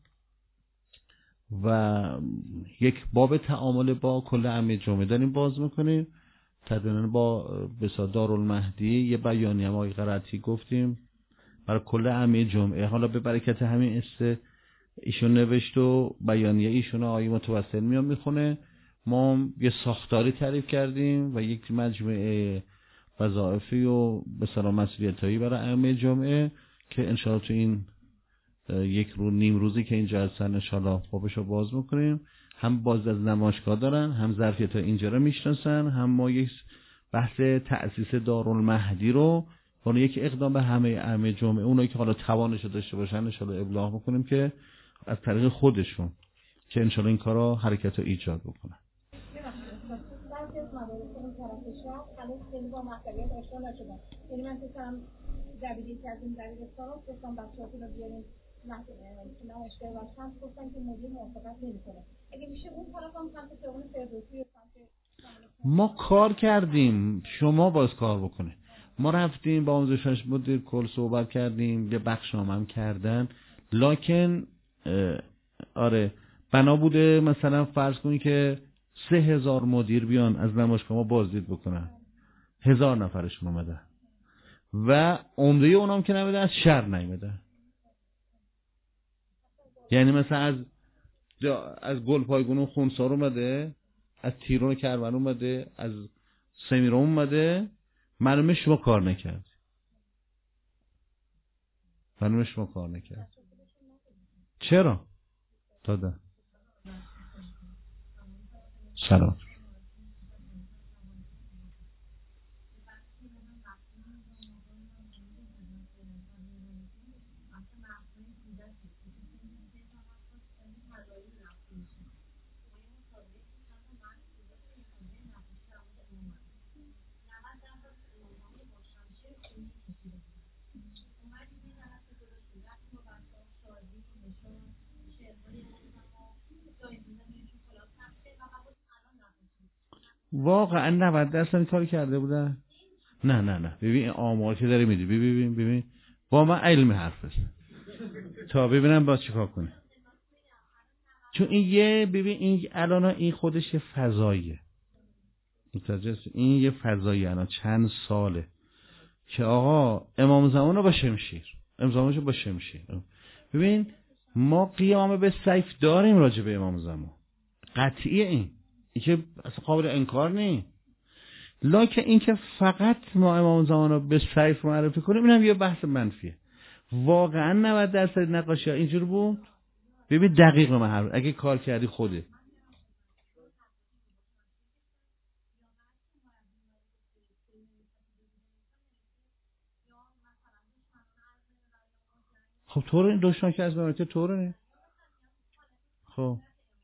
و یک باب تعامل با کل ائمه جمعه داریم باز میکنیم. تقریبا با بسا دارالمهدی یه بیانیه ما قرائتی گفتیم برای کل ائمه جمعه. حالا به برکت همین است ایشون نوشت و بیانیه ایشون آقای متوسل میام میخونه. ما یه ساختاری تعریف کردیم و یک مجموعه وظایفی و به سلام مسئولیتایی برای ائمه جمعه که انشاءالله تو این یک رو نیم روزی که اینجا هستن انشاءالله بابشو باز میکنیم. هم باز از نمایشگاه دارن، هم ظرفیت ها اینجا رو میشناسن، هم ما یک بحث تأسیس دارالمهدی رو حالا یک اقدام به همه ائمه جمعه، اونایی که حالا توانش داشته باشن ان شاءالله ابلاغ میکنیم که از طریق خودشون که ان شاءالله این کارا حرکت رو ایجاد بکنن. بعضی از مدارس این طرف شهر هنوز خیلی با محتویات آشنا نشدن. یعنی من فکرم جدیدی که از این دبیرستان‌ها گفتم بچه‌ها رو بیاریم نمایشگاه باشن، گفتن که مدیر موافقت نمی‌کنه. اگه میشه اون طرف هم سمت خیابون فردوسی و سمت ما کار کردیم، شما باز کار بکنه. ما رفتیم با آموزش مدیر کل صحبت کردیم، یه بخشنامه هم کردن، لکن آره بنا بوده مثلا فرض کنی که سه هزار مدیر بیان از نمایشگاه ما بازدید بکنن، هزار نفرشون اومده و عمده اونام که نمیده از شهر نیمده. یعنی مثلا از از گلپایگون و خونسار اومده، از تیرون کرون اومده، از سمیرون اومده، معلومه شما کار نکرد. معلومه شما کار نکرد. چرا؟ داده سلام. واقعا نود درصد کاری کرده بودن؟ نه نه نه ببین آمار که داره میدی، ببین ببین با من علم حرف بزن تا ببینم باز چیکار کنه. چون این یه ببین این الان این خودش یه فضاییه، متوجه؟ این یه فضایی الان چند ساله که آقا امام زمان رو با شمشیر، امام زمانشو با شمشیر. ببین ما قیام به سیف داریم راجع به امام زمان، قطعیه، این این که اصلا قابل انکار نیست. لکه این که فقط ما امام زمان رو به سیف معرفی کنیم اینم یه بحث منفیه. واقعا نود درصد نقاشی ها اینجور بود. ببین دقیق من هر اگه کار کردی خوده. خب طور این دشمن که از مملکت طوره نه. خب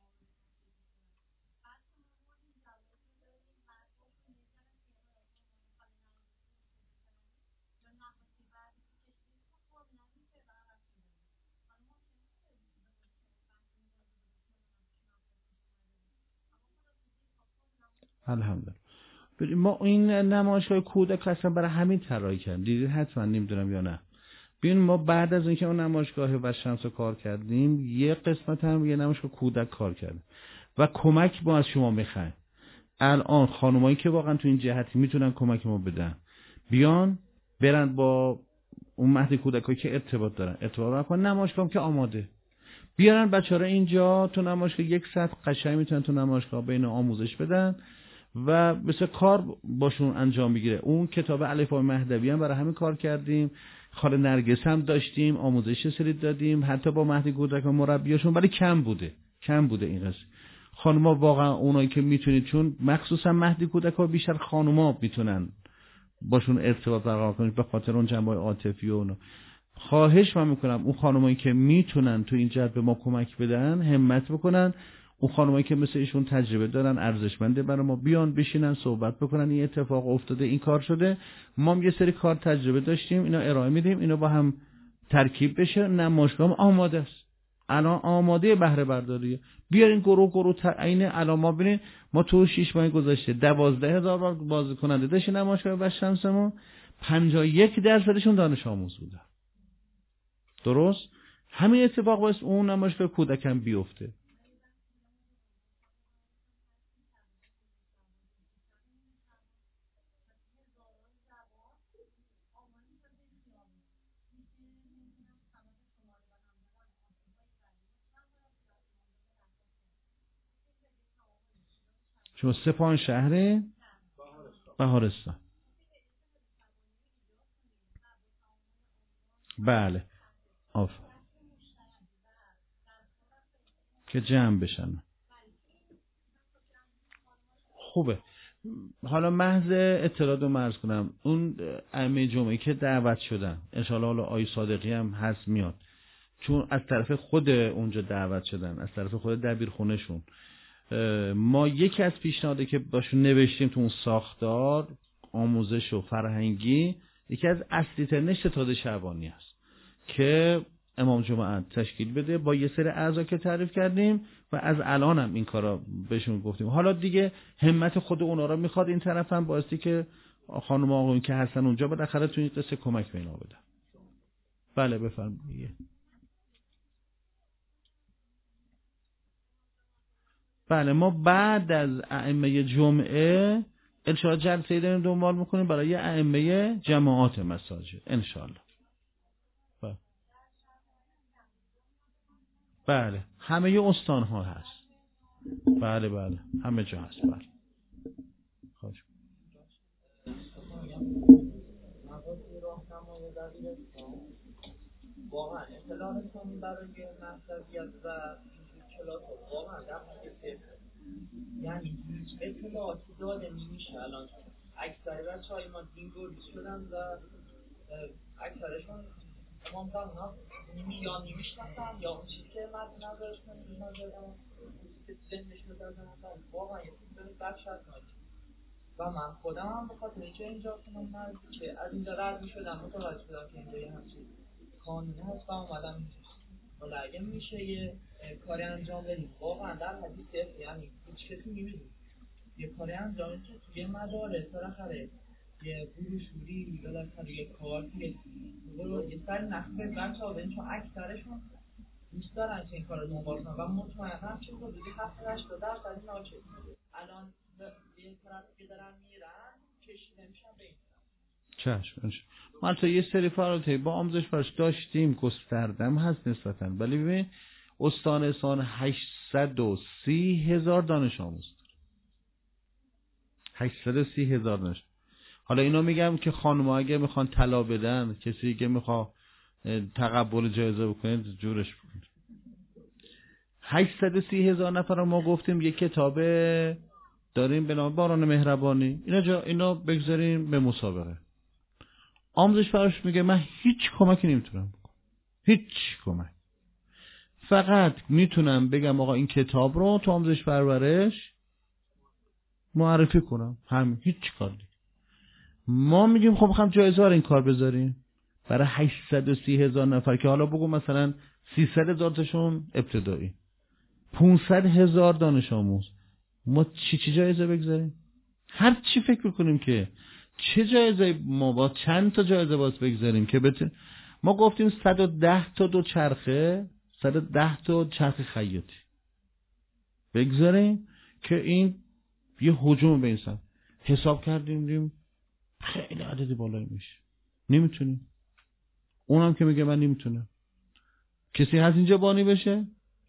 الحمدلله. ما این نمایشگاه کودک اصلا برای همین طراحی کردیم، دیدید حتما، نمیدونم یا نه. ببین ما بعد از اینکه اون نمایشگاه وشمس رو کار کردیم یه قسمت هم یه نمایشگاه کودک کار کردیم و کمک ما از شما میخوایم. الان خانمایی که واقعا تو این جهتی میتونن کمک ما بدن بیان برن با اون مهد کودکایی که ارتباط دارن ارتباط کنن، نمایشگاه که آماده بیارن بچه‌ها اینجا تو نمایشگاه یک ساعت قشنگ میتونن تو نمایشگاه بین آموزش بدن و مثل کار باشون انجام بگیره. اون کتاب الفبای مهدوی هم برای همین کار کردیم، خاله نرگس هم داشتیم، آموزش سری دادیم حتی با مهد کودک و مربیاشون، ولی کم بوده کم بوده این قصه. خانوما واقعا اونایی که میتونید، چون مخصوصا مهد کودک ها بیشتر خانوما میتونن باشون ارتباط برقرار کنید به خاطر اون جنبه عاطفی و اون. خواهش من میکنم اون خانمایی که میتونن تو این جهت به ما کمک بدن همت بکنن، اون خانمایی که مثل ایشون تجربه دارن ارزشمنده برای ما بیان بشینن صحبت بکنن. این اتفاق افتاده، این کار شده، ما هم یه سری کار تجربه داشتیم اینا ارائه میدیم، اینا با هم ترکیب بشه. نمایشگاه آماده است، الان آماده بهره برداریه. بیارین گروه گروه تعیین. الان ما ببینید ما تو شش ماه گذشته دوازده هزار بار بازیکننده داشتیم نمایشگاه بشمسمون، پنجاه و یک درصدشون دانش آموز بودن. درست همین اتفاق باعث اون نمایشگاه کودکم بیفته. شما سپاهان شهر بهارستان. بله آف که جمع بشن. خوبه. حالا محض اطلاع رو مرز کنم، اون ائمه جمعه که دعوت شدن انشالله حالا آقای صادقی هم هست میاد، چون از طرف خود اونجا دعوت شدن، از طرف خود دبیرخونهشون، ما یکی از پیشنهاده که باشون نوشتیم تو اون ساختار آموزش و فرهنگی، یکی از اصلی ترین ستاد شعبانی است که امام جمعه تشکیل بده با یه سری اعضا که تعریف کردیم و از الان هم این کارا بهشون گفتیم. حالا دیگه همت خود اونا را میخواد، این طرف هم بایستی که خانم آقایون که هستن اونجا بالاخره تو این قصه کمک به اینا بدن. بله بفرمایید. بله ما بعد از ائمه جمعه انشاءالله جلسه داریم دنبال میکنیم برای ائمه جماعات مساجد انشاءالله. بله. بله همه استان ها هست. بله بله همه جا هست. بله خوش واقعا اطلاعاتون برای مذهبیت و کلاس واقعا در حقیقت یعنی هیچ اطلاعاتی داده نمیشه. الان اکثر بچه‌های ما دینگوری شدن و اکثرشون امام زمان یا نمیشناسن یا اون چیزی که مد نظرشون نظرشون که ذهنشون دادن واقعا یه چیز وحشتناکه. و من خودم هم به خاطر اینکه اینجا کنم نزدیک که از اینجا رد می‌شدم متوجه شدم که اینجا یه همچین قانونی هست و اومدم اینجا. ولی اگه میشه یه کاری انجام بدیم واقعا در حدی صفر، یعنی هیچ کسی نمی‌دونه یه کاری انجام بدیم که توی مدارس بالاخره یه بروشوری بالاخره یه کارتی یه سری نخبه بچه‌ها بدیم، چون اکثرشون دوست دارن که این کار رو دنبال کنن و مطمئنم که حدود هفتاد هشتاد درصد ناچیز الان به این طرف که دارن میرن کشیده میشن به این طرف. چشم. ما تا یه سری فعالیت با آموزش پرش داشتیم، گستردم هست نسبتاً، ولی ببین استان استان هشتصد و سی هزار دانش آموز هشتصد و سی هزار دانش. حالا اینا میگم که خانم‌ها اگه میخوان طلا بدن، کسی که میخواد تقبل جایزه بکنه جورش بود. هشتصد و سی هزار نفر ما گفتیم یک کتاب داریم به نام باران مهربانی، اینا جا اینا بگذاریم به مسابقه. آموزش پرورش میگه من هیچ کمکی نمیتونم بکنم، هیچ کمک، فقط میتونم بگم آقا این کتاب رو تو آموزش پرورش معرفی کنم، همین، هیچ کار دیگه. ما میگیم خب میخوام جایزه رو این کار بذاریم برای هشتصد و سی هزار نفر که حالا بگو مثلا سیصد هزار تاشون ابتدایی، پانصد هزار دانش آموز، ما چی چی جایزه بگذاریم؟ هر چی فکر کنیم که چه جایزه، ما با چند تا جایزه باز بگذاریم که بتونیم. ما گفتیم صد و ده تا دو چرخه، صد و ده تا چرخ خیاطی بگذاریم که این یه هجوم به انسان. حساب کردیم دیم خیلی عددی بالایی میشه، نمیتونیم. اونم که میگه من نمیتونم. کسی هست اینجا بانی بشه؟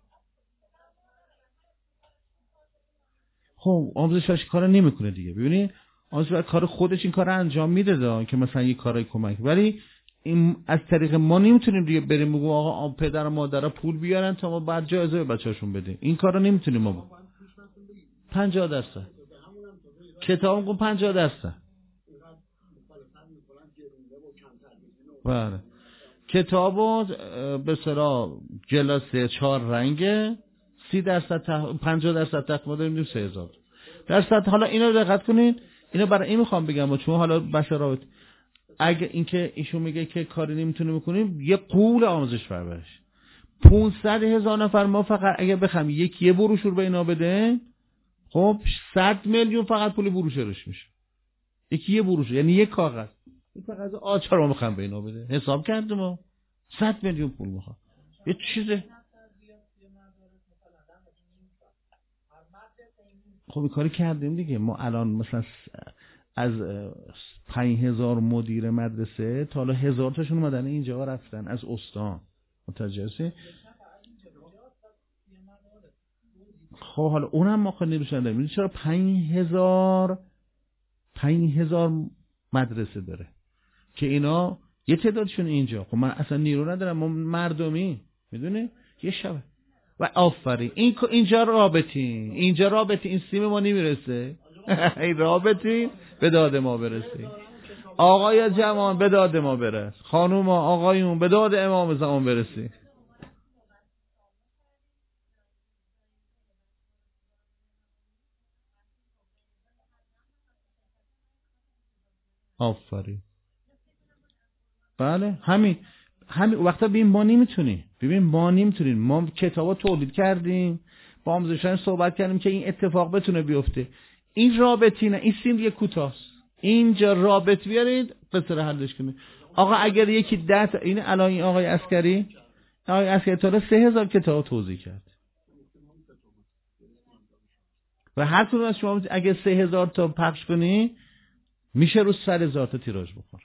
خب آموزش کار نمیکنه دیگه. ببینید آموزش کار خودش این کار انجام میده دا که مثلا یه کارای کمک، ولی این از طریق ما نمیتونیم دیگه بریم بگیم آقا پدر و مادرها پول بیارن تا ما بعد جایزه به بچه‌هاشون بدیم. این کارا نمیتونیم ما بکنیم. پنجاه درصد کتاب میگم پنجاه درصد. بله کتابو به اصطلاح جلسه چهار رنگه سی درصد تح... پنجاه درصد تخفیف داریم سه هزار درصد. حالا اینو دقت کنین، اینو برای این میخوام بگم چون حالا بشرات اگه اینکه ایشون میگه که کاری نمیتونه بکنیم، یه قول آموزش پرورش پانصد هزار نفر ما فقط اگه بخوام یکی یه بروشور به اینا بده، خب صد میلیون فقط پول بروشورش میشه. یکی یه بروشور یعنی یک کاغذ، یک کاغذ آچار ما میخوام به اینا بده، حساب کردیم ما صد میلیون پول میخوام. یه چیزه خب این کاری کردیم دیگه. ما الان مثلا از پنج هزار مدیر مدرسه تا حالا هزار تاشون اومدن اینجا رفتن از استان، متوجه؟ خب حالا اونم ما خیلی نمیشن داریم. چرا پنج هزار پنج هزار مدرسه داره که اینا یه تعدادشون اینجا. خب من اصلا نیرو ندارم، ما مردمی میدونی یه شبه و آفرین این اینجا رابطین اینجا رابطین این سیم ما نمیرسه ای رابطین به داد ما برسید. آقای جوان به داد ما برس، خانوم آقایون به داد امام زمان برسید. آفرین. بله همین همین وقتا ببین ما نمیتونیم ببین ما نمیتونیم ما کتابا تولید کردیم با آموزشان صحبت کردیم که این اتفاق بتونه بیفته. این رابطی نه، این سیم یه کوتاست، اینجا رابط بیارید قصه حلش کنید. آقا اگر یکی ده تا این الان این آقای عسکری آقای عسکری تا سه هزار کتاب توضیح کرد و هر کدوم از شما اگه سه هزار تا پخش کنی میشه رو سر هزار تا تیراژ بخور.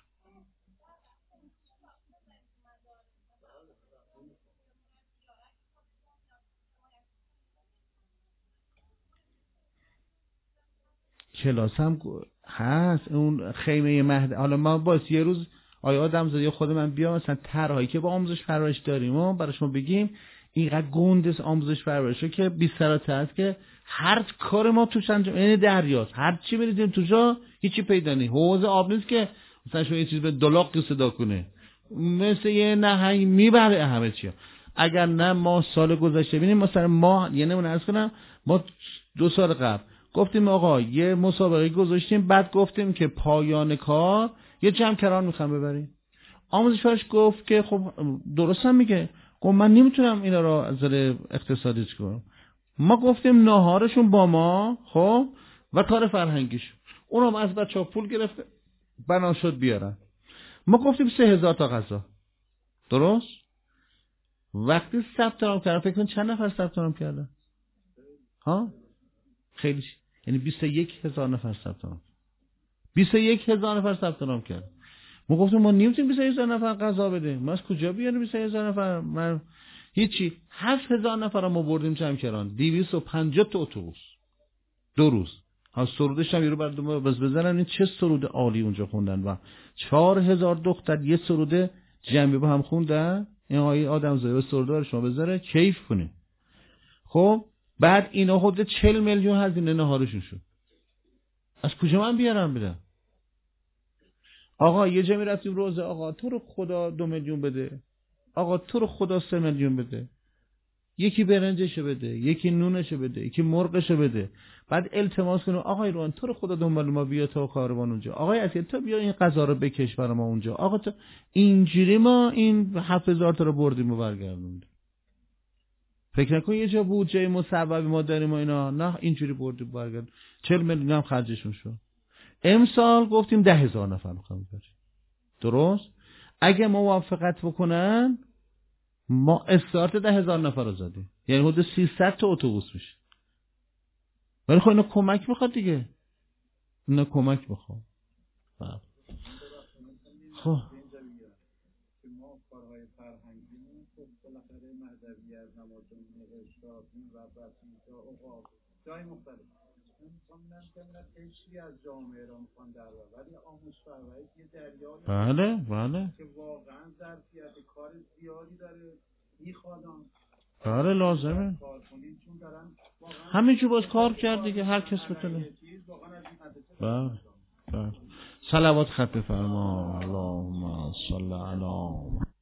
کلاس هم هست اون خیمه مهد. حالا ما باز یه روز آیا آدم زدی خود من بیام مثلا طرحی که با آموزش پرورش داریم و برای شما بگیم اینقدر گندس آموزش پرورشه که بی سراته هست که هر کار ما توش انجام یعنی دریاست، هر چی بریدیم توشا هیچی پیدا نیست. حوض آب نیست که مثلا شما یه چیز به دلاغ صدا کنه، مثل یه نهنگ میبره همه چی. اگر نه ما سال گذشته ببینیم مثلا ما یه نمونه عرض کنم ما دو سال قبل گفتیم آقا یه مسابقه گذاشتیم، بعد گفتیم که پایان کار یه جمع کران میخوام ببریم. آموزش پرورش گفت که خب درست هم میگه، گفت من نمیتونم اینا رو از نظر اقتصادی کنم. ما گفتیم ناهارشون با ما خب و کار فرهنگیش اونم از بچه‌ها پول گرفت بنا شد بیارن. ما گفتیم سه هزار تا غذا درست. وقتی ثبت نام کردن فکر کن چند نفر ثبت نام کردن؟ ها خیلی ش... یعنی بیست و یک هزار نفر ثبت نام بیست و یک هزار نفر ثبت نام کرد. ما گفتیم ما نمیتونیم بیست و یک هزار نفر غذا بده، ما از کجا بیاریم بیست و یک هزار نفر؟ من هیچی. هفت هزار نفر ما بردیم جمع کردن، دویست و پنجاه تا اتوبوس دو روز. ها سرودش هم یه رو بردم بس بزنن این چه سرود عالی اونجا خوندن و چهار هزار دختر یه سرود جمعی با هم خوندن. این آقای آدم زاده سرودار شما بذاره کیف کنه. خب بعد اینا خود چهل میلیون هزینه نهارشون شد. از کجا من بیارم بدم؟ آقا یه جمعی رفتیم روزه، آقا تو رو خدا دو میلیون بده، آقا تو رو خدا سه میلیون بده، یکی برنجشو بده، یکی نونشو بده، یکی مرغشو بده. بعد التماس کنه آقای روان تو رو خدا دنبال ما بیا تا کاروان اونجا، آقای اصلی تو بیا این غذا رو بکش برای ما اونجا، آقا تو اینجوری ما این هفت هزار تا رو بردیم و برگردوندیم. فکر نکن یه جا بودجه مصوبی ما داریم و اینا، نه اینجوری بردیم برگردیم. چهل میلیون هم خرجشون شد. امسال گفتیم ده هزار نفر میخوام بریم. درست؟ اگه موافقت بکنن ما استارت ده هزار نفر رو زدیم، یعنی حدود سیصد تا اتوبوس میشه. ولی خب اینا کمک میخواد دیگه، اینا کمک میخواد. خب ما کارهای فرهنگی خب بالاخره مهدوی از نمازون نوشتار و بسیطا اوقات جای مختلف میخوام نمیدونم کشی از جامعه را میخوان در ولی آموزش پرورش یه دریایی بله بله که واقعا ظرفیت کار زیادی داره میخواد بله لازمه همینجور باز کار کرد دیگه، هر کس بتونه. بله بله صلوات خط فرما اللهم صل علی